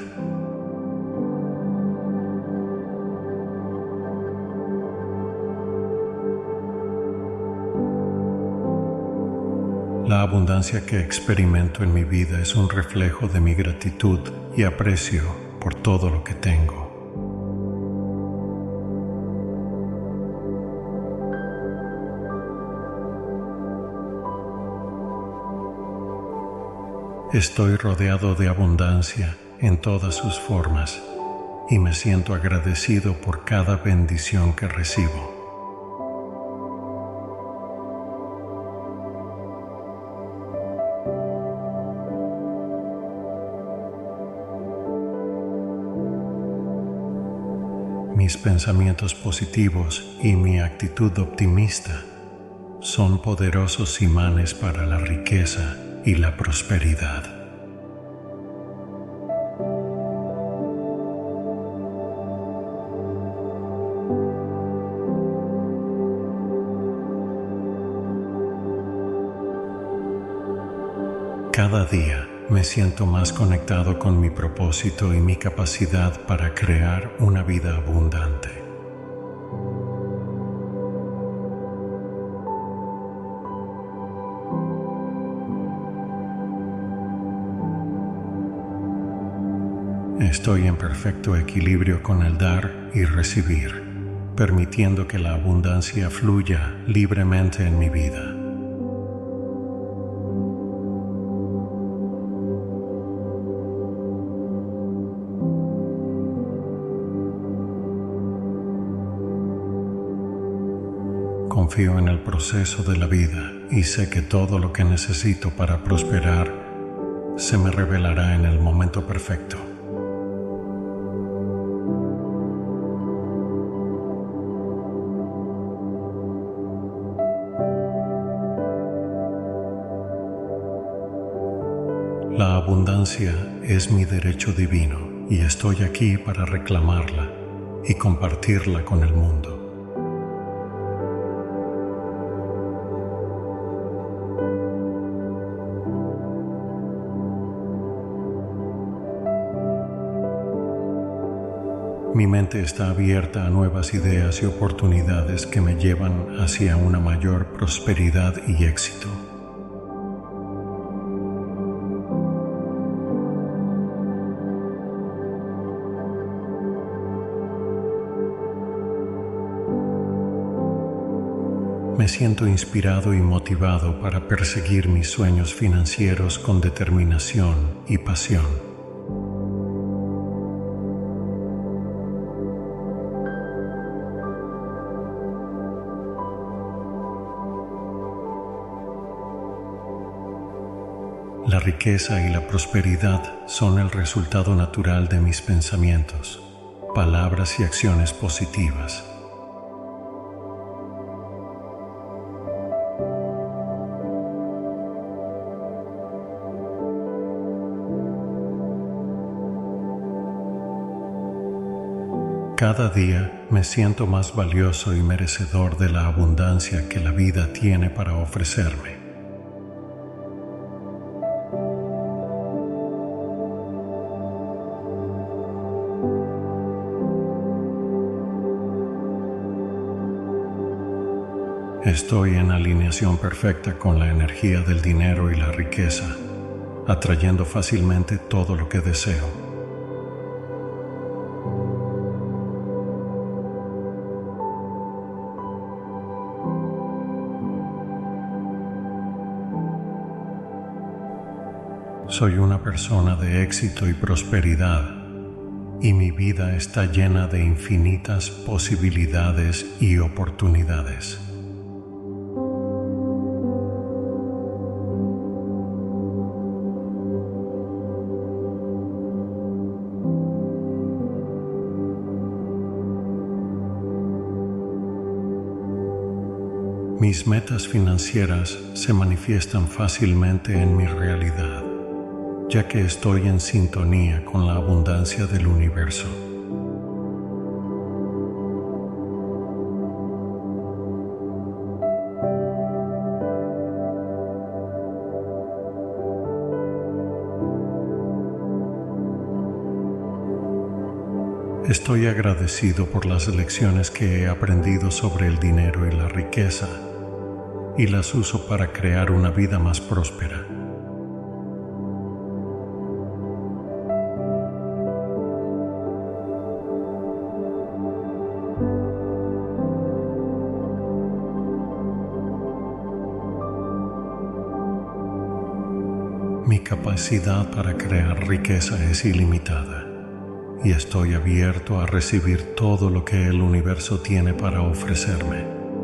La abundancia que experimento en mi vida es un reflejo de mi gratitud y aprecio por todo lo que tengo. Estoy rodeado de abundancia en todas sus formas y me siento agradecido por cada bendición que recibo. Mis pensamientos positivos y mi actitud optimista son poderosos imanes para la riqueza y la prosperidad. Cada día me siento más conectado con mi propósito y mi capacidad para crear una vida abundante. Estoy en perfecto equilibrio con el dar y recibir, permitiendo que la abundancia fluya libremente en mi vida. Confío en el proceso de la vida y sé que todo lo que necesito para prosperar se me revelará en el momento perfecto. La abundancia es mi derecho divino y estoy aquí para reclamarla y compartirla con el mundo. Mi mente está abierta a nuevas ideas y oportunidades que me llevan hacia una mayor prosperidad y éxito. Me siento inspirado y motivado para perseguir mis sueños financieros con determinación y pasión. La riqueza y la prosperidad son el resultado natural de mis pensamientos, palabras y acciones positivas. Cada día me siento más valioso y merecedor de la abundancia que la vida tiene para ofrecerme. Estoy en alineación perfecta con la energía del dinero y la riqueza, atrayendo fácilmente todo lo que deseo. Soy una persona de éxito y prosperidad, y mi vida está llena de infinitas posibilidades y oportunidades. Mis metas financieras se manifiestan fácilmente en mi realidad, ya que estoy en sintonía con la abundancia del universo. Estoy agradecido por las lecciones que he aprendido sobre el dinero y la riqueza, y las uso para crear una vida más próspera. Mi capacidad para crear riqueza es ilimitada, y estoy abierto a recibir todo lo que el universo tiene para ofrecerme.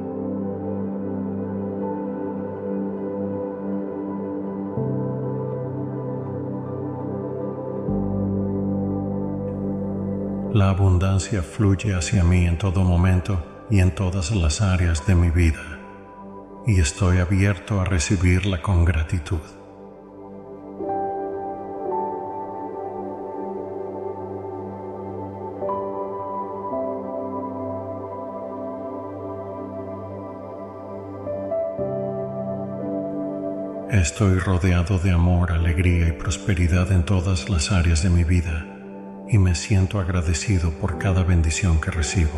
La abundancia fluye hacia mí en todo momento y en todas las áreas de mi vida, y estoy abierto a recibirla con gratitud. Estoy rodeado de amor, alegría y prosperidad en todas las áreas de mi vida, y me siento agradecido por cada bendición que recibo.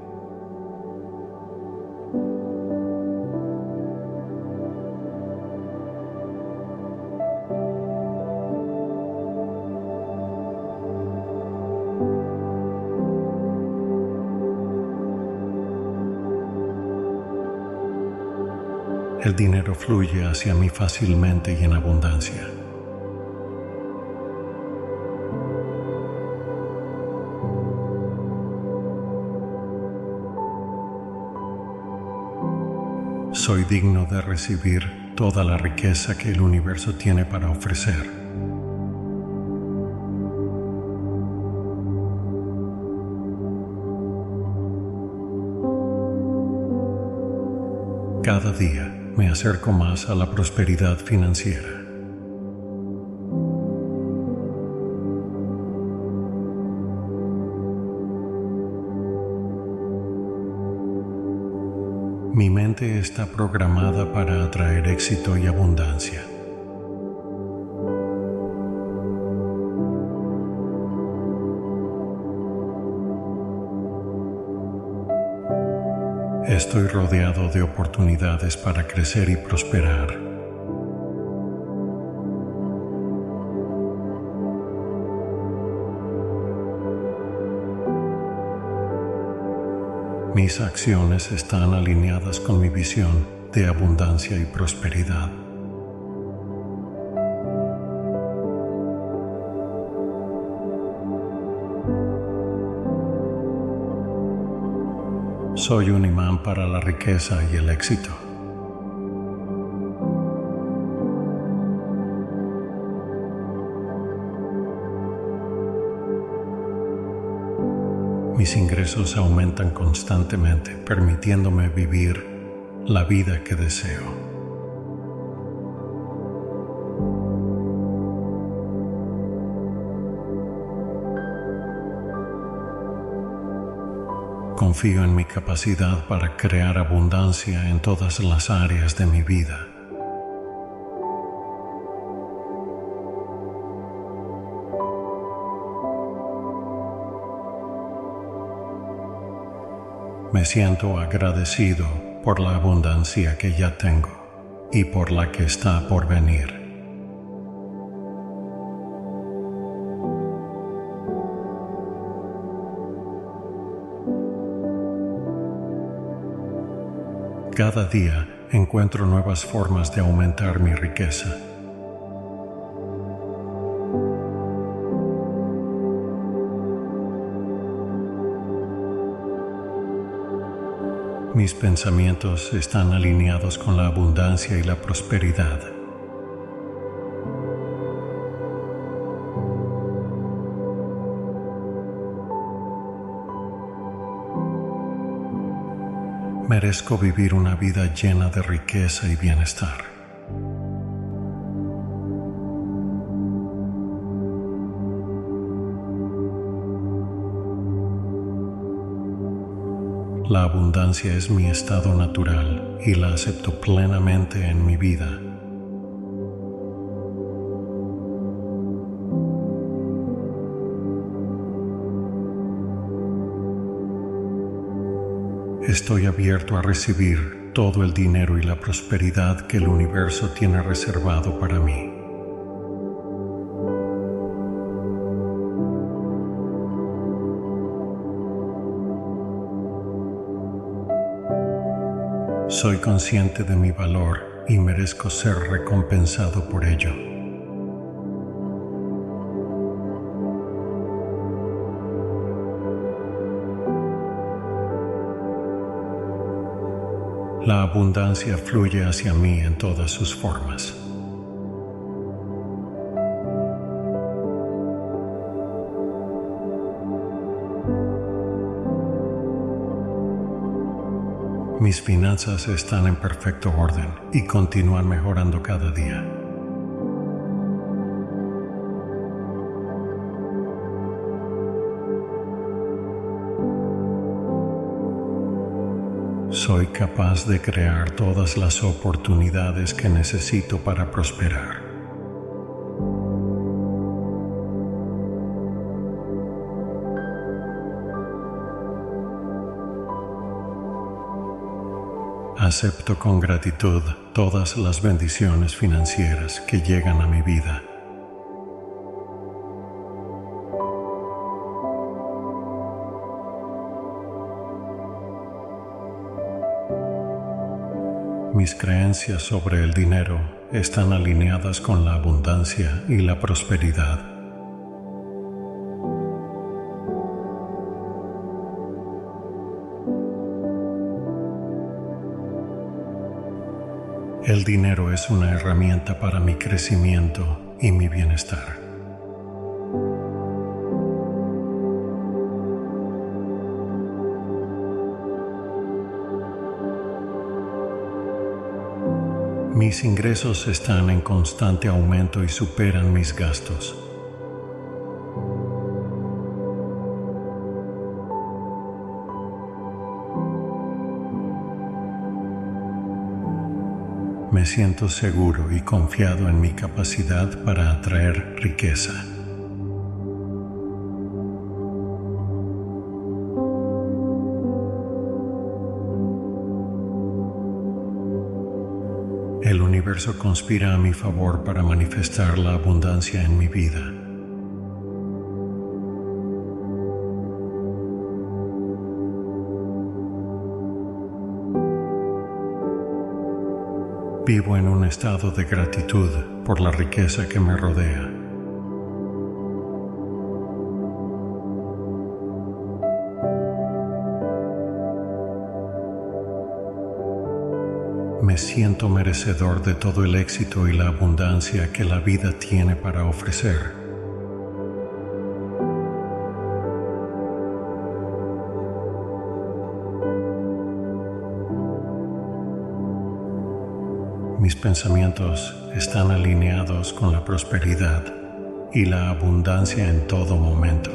El dinero fluye hacia mí fácilmente y en abundancia. Soy digno de recibir toda la riqueza que el universo tiene para ofrecer. Cada día me acerco más a la prosperidad financiera. Mi mente está programada para atraer éxito y abundancia. Estoy rodeado de oportunidades para crecer y prosperar. Mis acciones están alineadas con mi visión de abundancia y prosperidad. Soy un imán para la riqueza y el éxito. Mis ingresos aumentan constantemente, permitiéndome vivir la vida que deseo. Confío en mi capacidad para crear abundancia en todas las áreas de mi vida. Me siento agradecido por por la abundancia que ya tengo y por la que está por venir. Cada día encuentro nuevas formas de aumentar mi riqueza. Mis pensamientos están alineados con la abundancia y la prosperidad. Merezco vivir una vida llena de riqueza y bienestar. La abundancia es mi estado natural y la acepto plenamente en mi vida. Estoy abierto a recibir todo el dinero y la prosperidad que el universo tiene reservado para mí. Soy consciente de mi valor y merezco ser recompensado por ello. La abundancia fluye hacia mí en todas sus formas. Mis finanzas están en perfecto orden y continúan mejorando cada día. Soy capaz de crear todas las oportunidades que necesito para prosperar. Acepto con gratitud todas las bendiciones financieras que llegan a mi vida. Mis creencias sobre el dinero están alineadas con la abundancia y la prosperidad. El dinero es una herramienta para mi crecimiento y mi bienestar. Mis ingresos están en constante aumento y superan mis gastos. Me siento seguro y confiado en mi capacidad para atraer riqueza. El universo conspira a mi favor para manifestar la abundancia en mi vida. Vivo en un estado de gratitud por la riqueza que me rodea. Me siento merecedor de todo el éxito y la abundancia que la vida tiene para ofrecer. Mis pensamientos están alineados con la prosperidad y la abundancia en todo momento.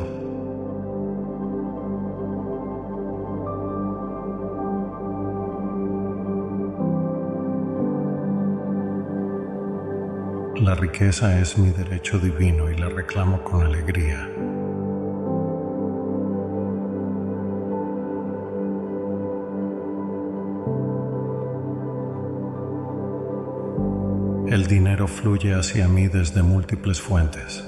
La riqueza es mi derecho divino y la reclamo con alegría. El dinero fluye hacia mí desde múltiples fuentes.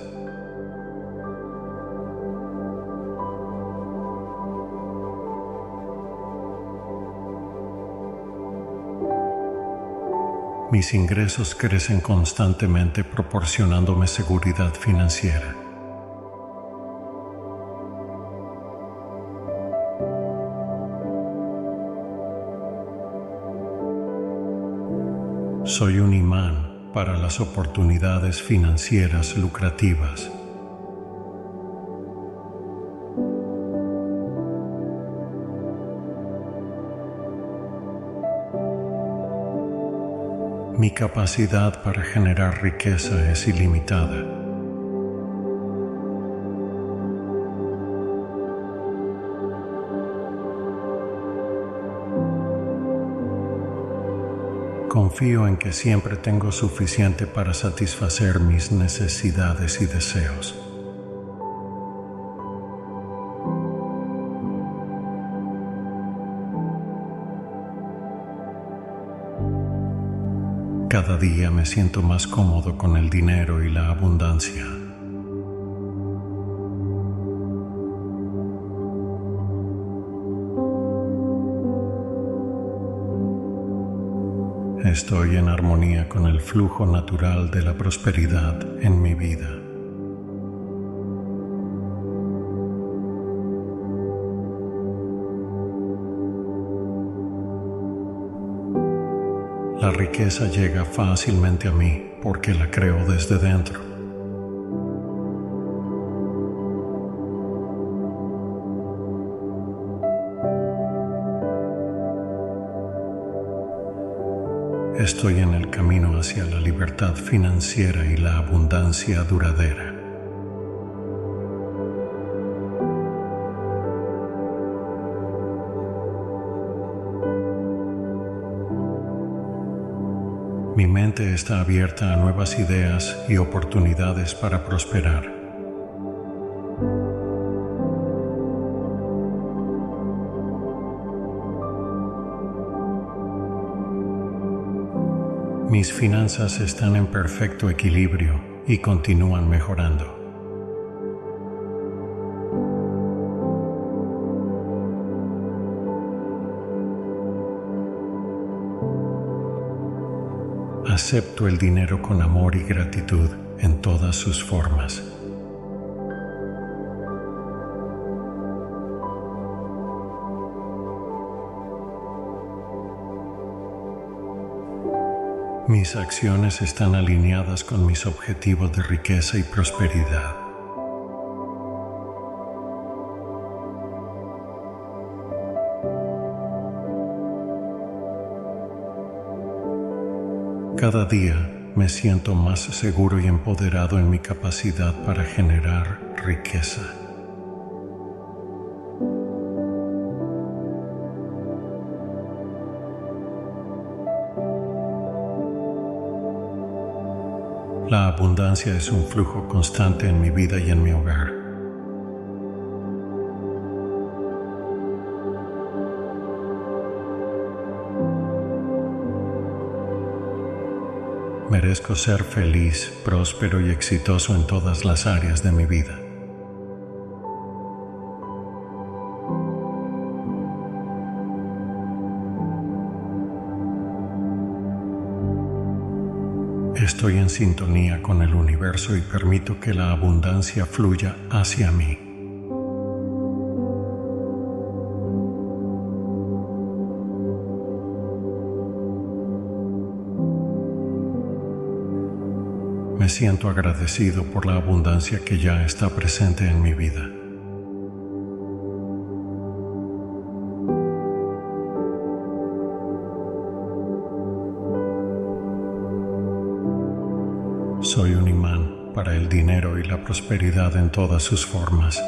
Mis ingresos crecen constantemente proporcionándome seguridad financiera. Soy un imán para las oportunidades financieras lucrativas. Mi capacidad para generar riqueza es ilimitada. Confío en que siempre tengo suficiente para satisfacer mis necesidades y deseos. Cada día me siento más cómodo con el dinero y la abundancia. Estoy en armonía con el flujo natural de la prosperidad en mi vida. La riqueza llega fácilmente a mí porque la creo desde dentro. Estoy en el camino hacia la libertad financiera y la abundancia duradera. Mi mente está abierta a nuevas ideas y oportunidades para prosperar. Mis finanzas están en perfecto equilibrio y continúan mejorando. Acepto el dinero con amor y gratitud en todas sus formas. Mis acciones están alineadas con mis objetivos de riqueza y prosperidad. Cada día me siento más seguro y empoderado en mi capacidad para generar riqueza. La abundancia es un flujo constante en mi vida y en mi hogar. Merezco ser feliz, próspero y exitoso en todas las áreas de mi vida. Estoy en sintonía con el universo y permito que la abundancia fluya hacia mí. Me siento agradecido por la abundancia que ya está presente en mi vida. Soy un imán para el dinero y la prosperidad en todas sus formas.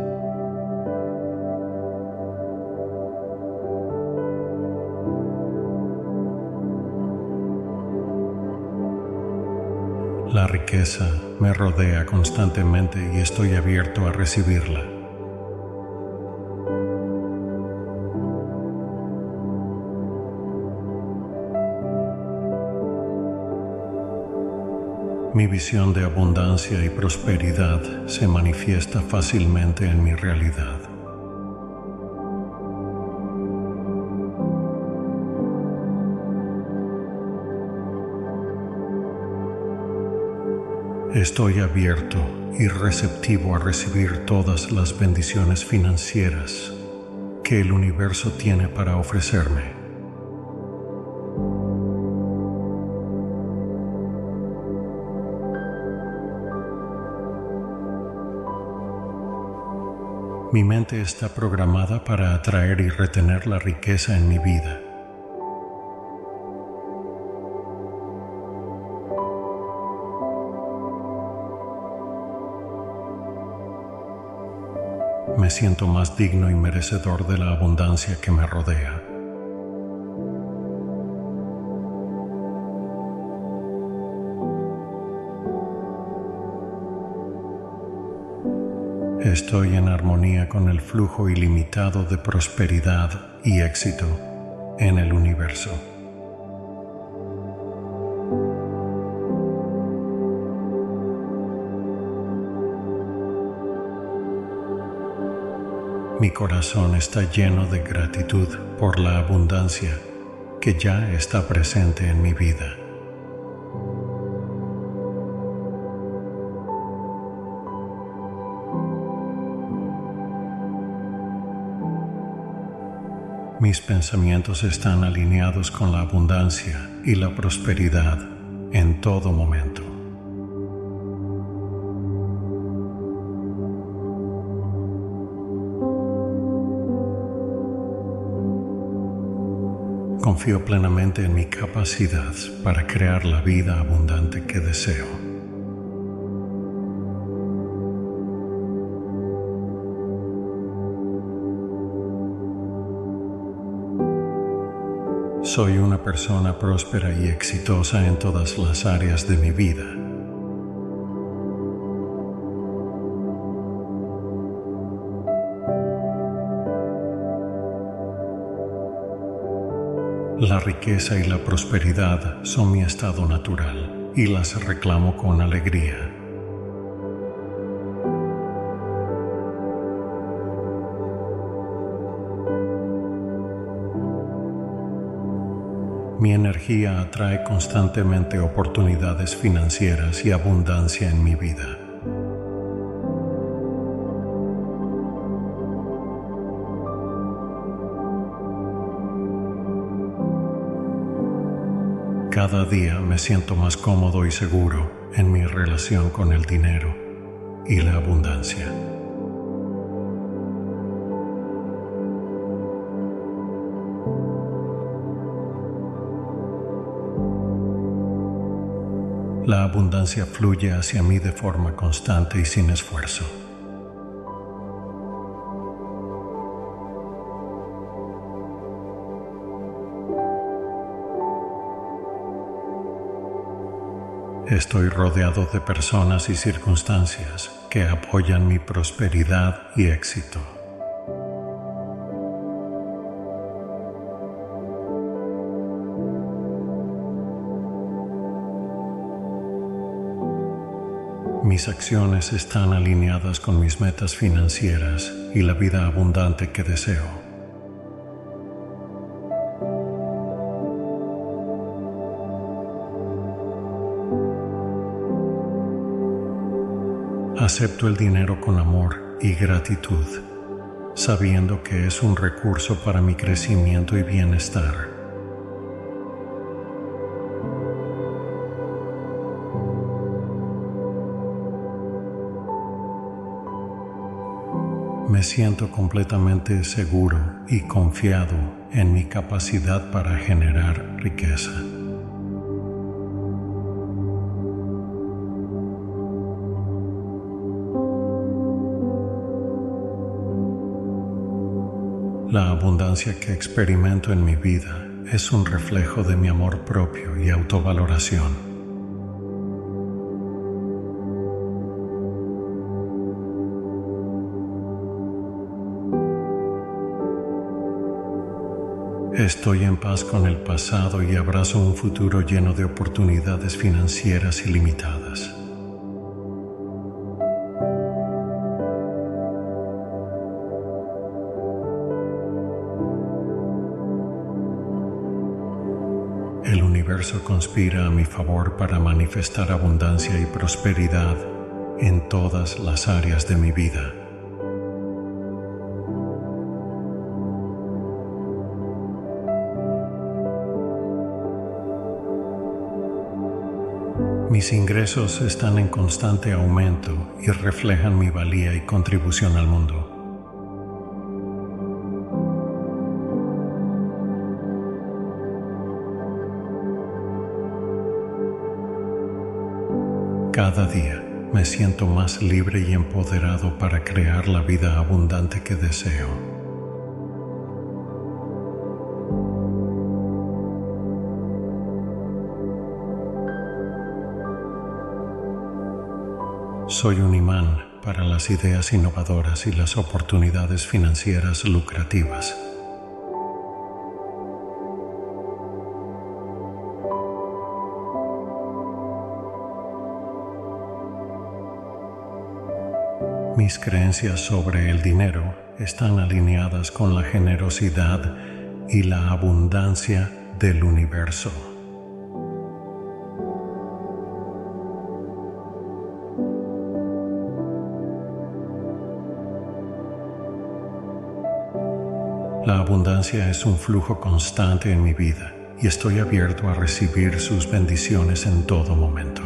La riqueza me rodea constantemente y estoy abierto a recibirla. Mi visión de abundancia y prosperidad se manifiesta fácilmente en mi realidad. Estoy abierto y receptivo a recibir todas las bendiciones financieras que el universo tiene para ofrecerme. Mi mente está programada para atraer y retener la riqueza en mi vida. Me siento más digno y merecedor de la abundancia que me rodea. Estoy en armonía con el flujo ilimitado de prosperidad y éxito en el universo. Mi corazón está lleno de gratitud por la abundancia que ya está presente en mi vida. Mis pensamientos están alineados con la abundancia y la prosperidad en todo momento. Confío plenamente en mi capacidad para crear la vida abundante que deseo. Soy una persona próspera y exitosa en todas las áreas de mi vida. La riqueza y la prosperidad son mi estado natural y las reclamo con alegría. Mi energía atrae constantemente oportunidades financieras y abundancia en mi vida. Cada día me siento más cómodo y seguro en mi relación con el dinero y la abundancia. La abundancia fluye hacia mí de forma constante y sin esfuerzo. Estoy rodeado de personas y circunstancias que apoyan mi prosperidad y éxito. Mis acciones están alineadas con mis metas financieras y la vida abundante que deseo. Acepto el dinero con amor y gratitud, sabiendo que es un recurso para mi crecimiento y bienestar. Me siento completamente seguro y confiado en mi capacidad para generar riqueza. La abundancia que experimento en mi vida es un reflejo de mi amor propio y autovaloración. Estoy en paz con el pasado y abrazo un futuro lleno de oportunidades financieras ilimitadas. El universo conspira a mi favor para manifestar abundancia y prosperidad en todas las áreas de mi vida. Mis ingresos están en constante aumento y reflejan mi valía y contribución al mundo. Cada día me siento más libre y empoderado para crear la vida abundante que deseo. Soy un imán para las ideas innovadoras y las oportunidades financieras lucrativas. Mis creencias sobre el dinero están alineadas con la generosidad y la abundancia del universo. La abundancia es un flujo constante en mi vida y estoy abierto a recibir sus bendiciones en todo momento.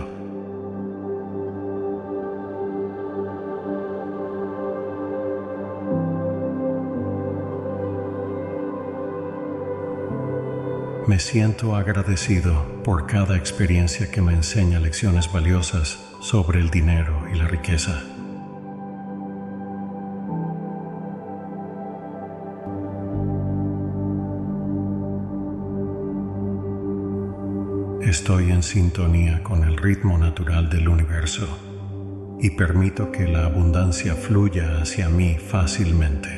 Me siento agradecido por cada experiencia que me enseña lecciones valiosas sobre el dinero y la riqueza. Estoy en sintonía con el ritmo natural del universo y permito que la abundancia fluya hacia mí fácilmente.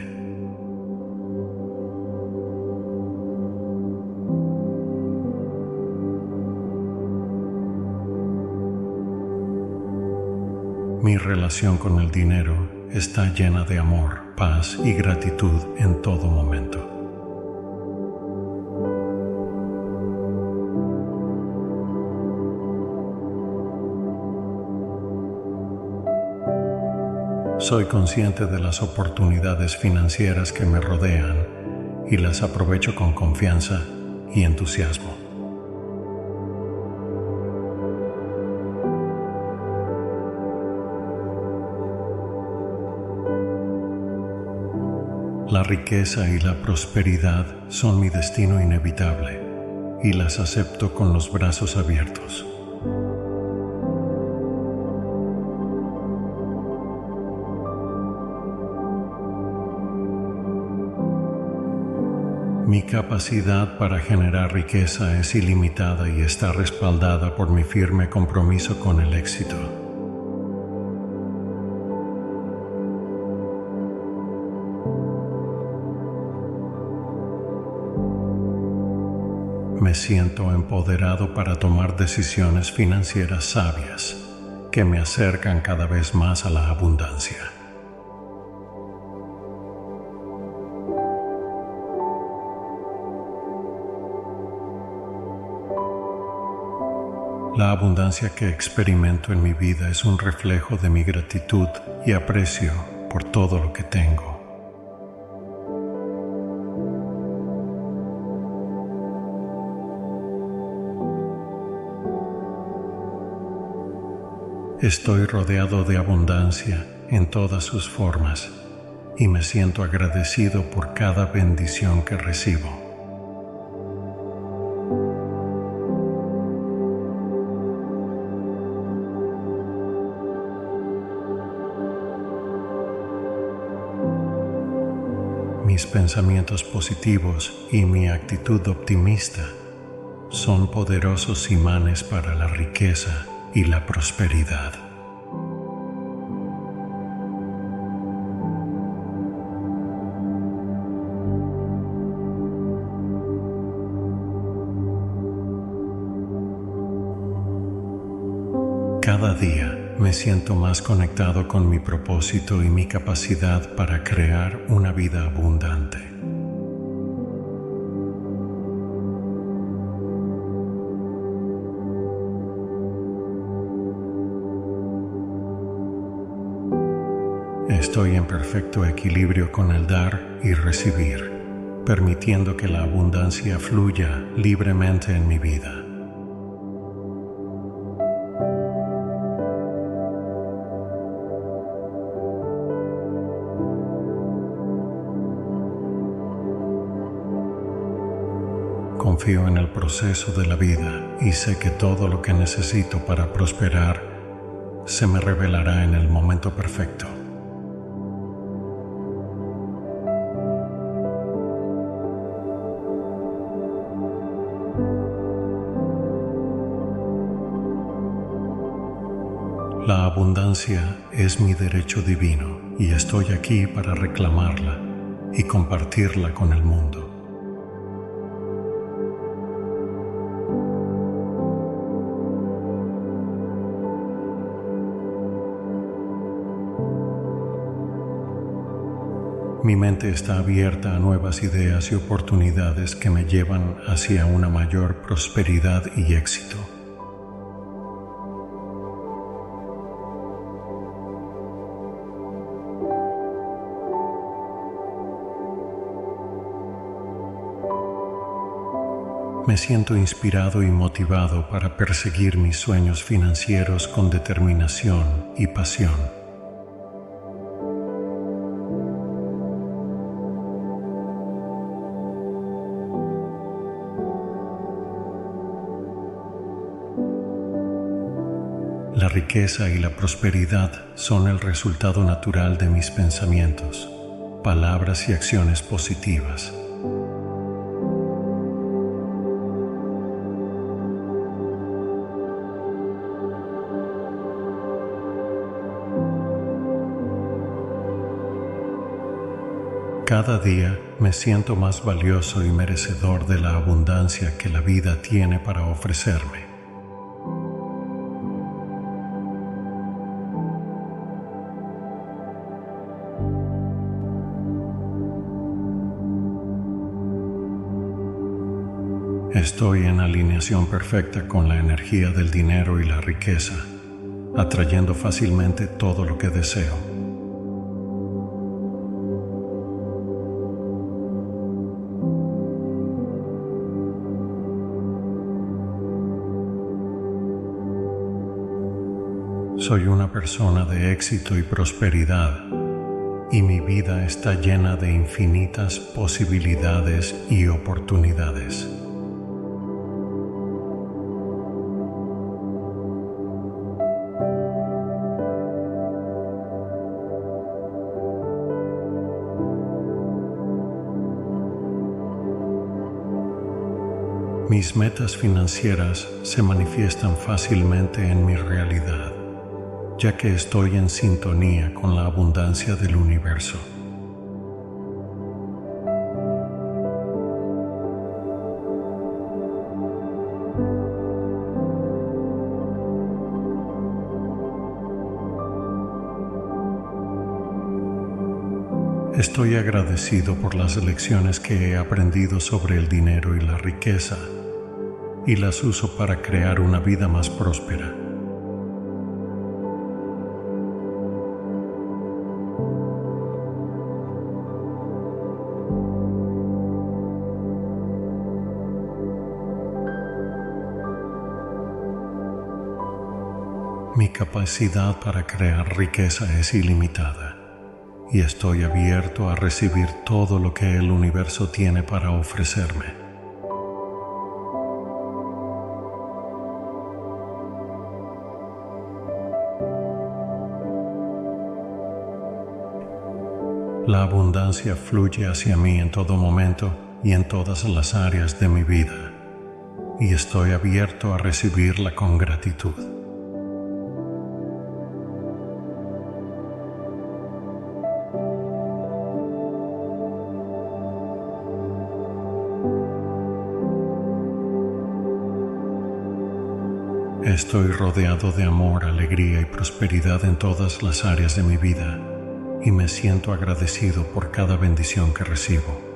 Mi relación con el dinero está llena de amor, paz y gratitud en todo momento. Soy consciente de las oportunidades financieras que me rodean y las aprovecho con confianza y entusiasmo. La riqueza y la prosperidad son mi destino inevitable y las acepto con los brazos abiertos. Mi capacidad para generar riqueza es ilimitada y está respaldada por mi firme compromiso con el éxito. Me siento empoderado para tomar decisiones financieras sabias que me acercan cada vez más a la abundancia. La abundancia que experimento en mi vida es un reflejo de mi gratitud y aprecio por todo lo que tengo. Estoy rodeado de abundancia en todas sus formas y me siento agradecido por cada bendición que recibo. Mis pensamientos positivos y mi actitud optimista son poderosos imanes para la riqueza y la prosperidad. Cada día me siento más conectado con mi propósito y mi capacidad para crear una vida abundante. Estoy en perfecto equilibrio con el dar y recibir, permitiendo que la abundancia fluya libremente en mi vida. Confío en el proceso de la vida y sé que todo lo que necesito para prosperar se me revelará en el momento perfecto. La abundancia es mi derecho divino y estoy aquí para reclamarla y compartirla con el mundo. Mi mente está abierta a nuevas ideas y oportunidades que me llevan hacia una mayor prosperidad y éxito. Me siento inspirado y motivado para perseguir mis sueños financieros con determinación y pasión. La riqueza y la prosperidad son el resultado natural de mis pensamientos, palabras y acciones positivas. Cada día me siento más valioso y merecedor de la abundancia que la vida tiene para ofrecerme. Estoy en alineación perfecta con la energía del dinero y la riqueza, atrayendo fácilmente todo lo que deseo. Soy una persona de éxito y prosperidad, y mi vida está llena de infinitas posibilidades y oportunidades. Mis metas financieras se manifiestan fácilmente en mi realidad, ya que estoy en sintonía con la abundancia del universo. Estoy agradecido por las lecciones que he aprendido sobre el dinero y la riqueza, y las uso para crear una vida más próspera. Mi capacidad para crear riqueza es ilimitada, y estoy abierto a recibir todo lo que el universo tiene para ofrecerme. La abundancia fluye hacia mí en todo momento y en todas las áreas de mi vida, y estoy abierto a recibirla con gratitud. Estoy rodeado de amor, alegría y prosperidad en todas las áreas de mi vida y me siento agradecido por cada bendición que recibo.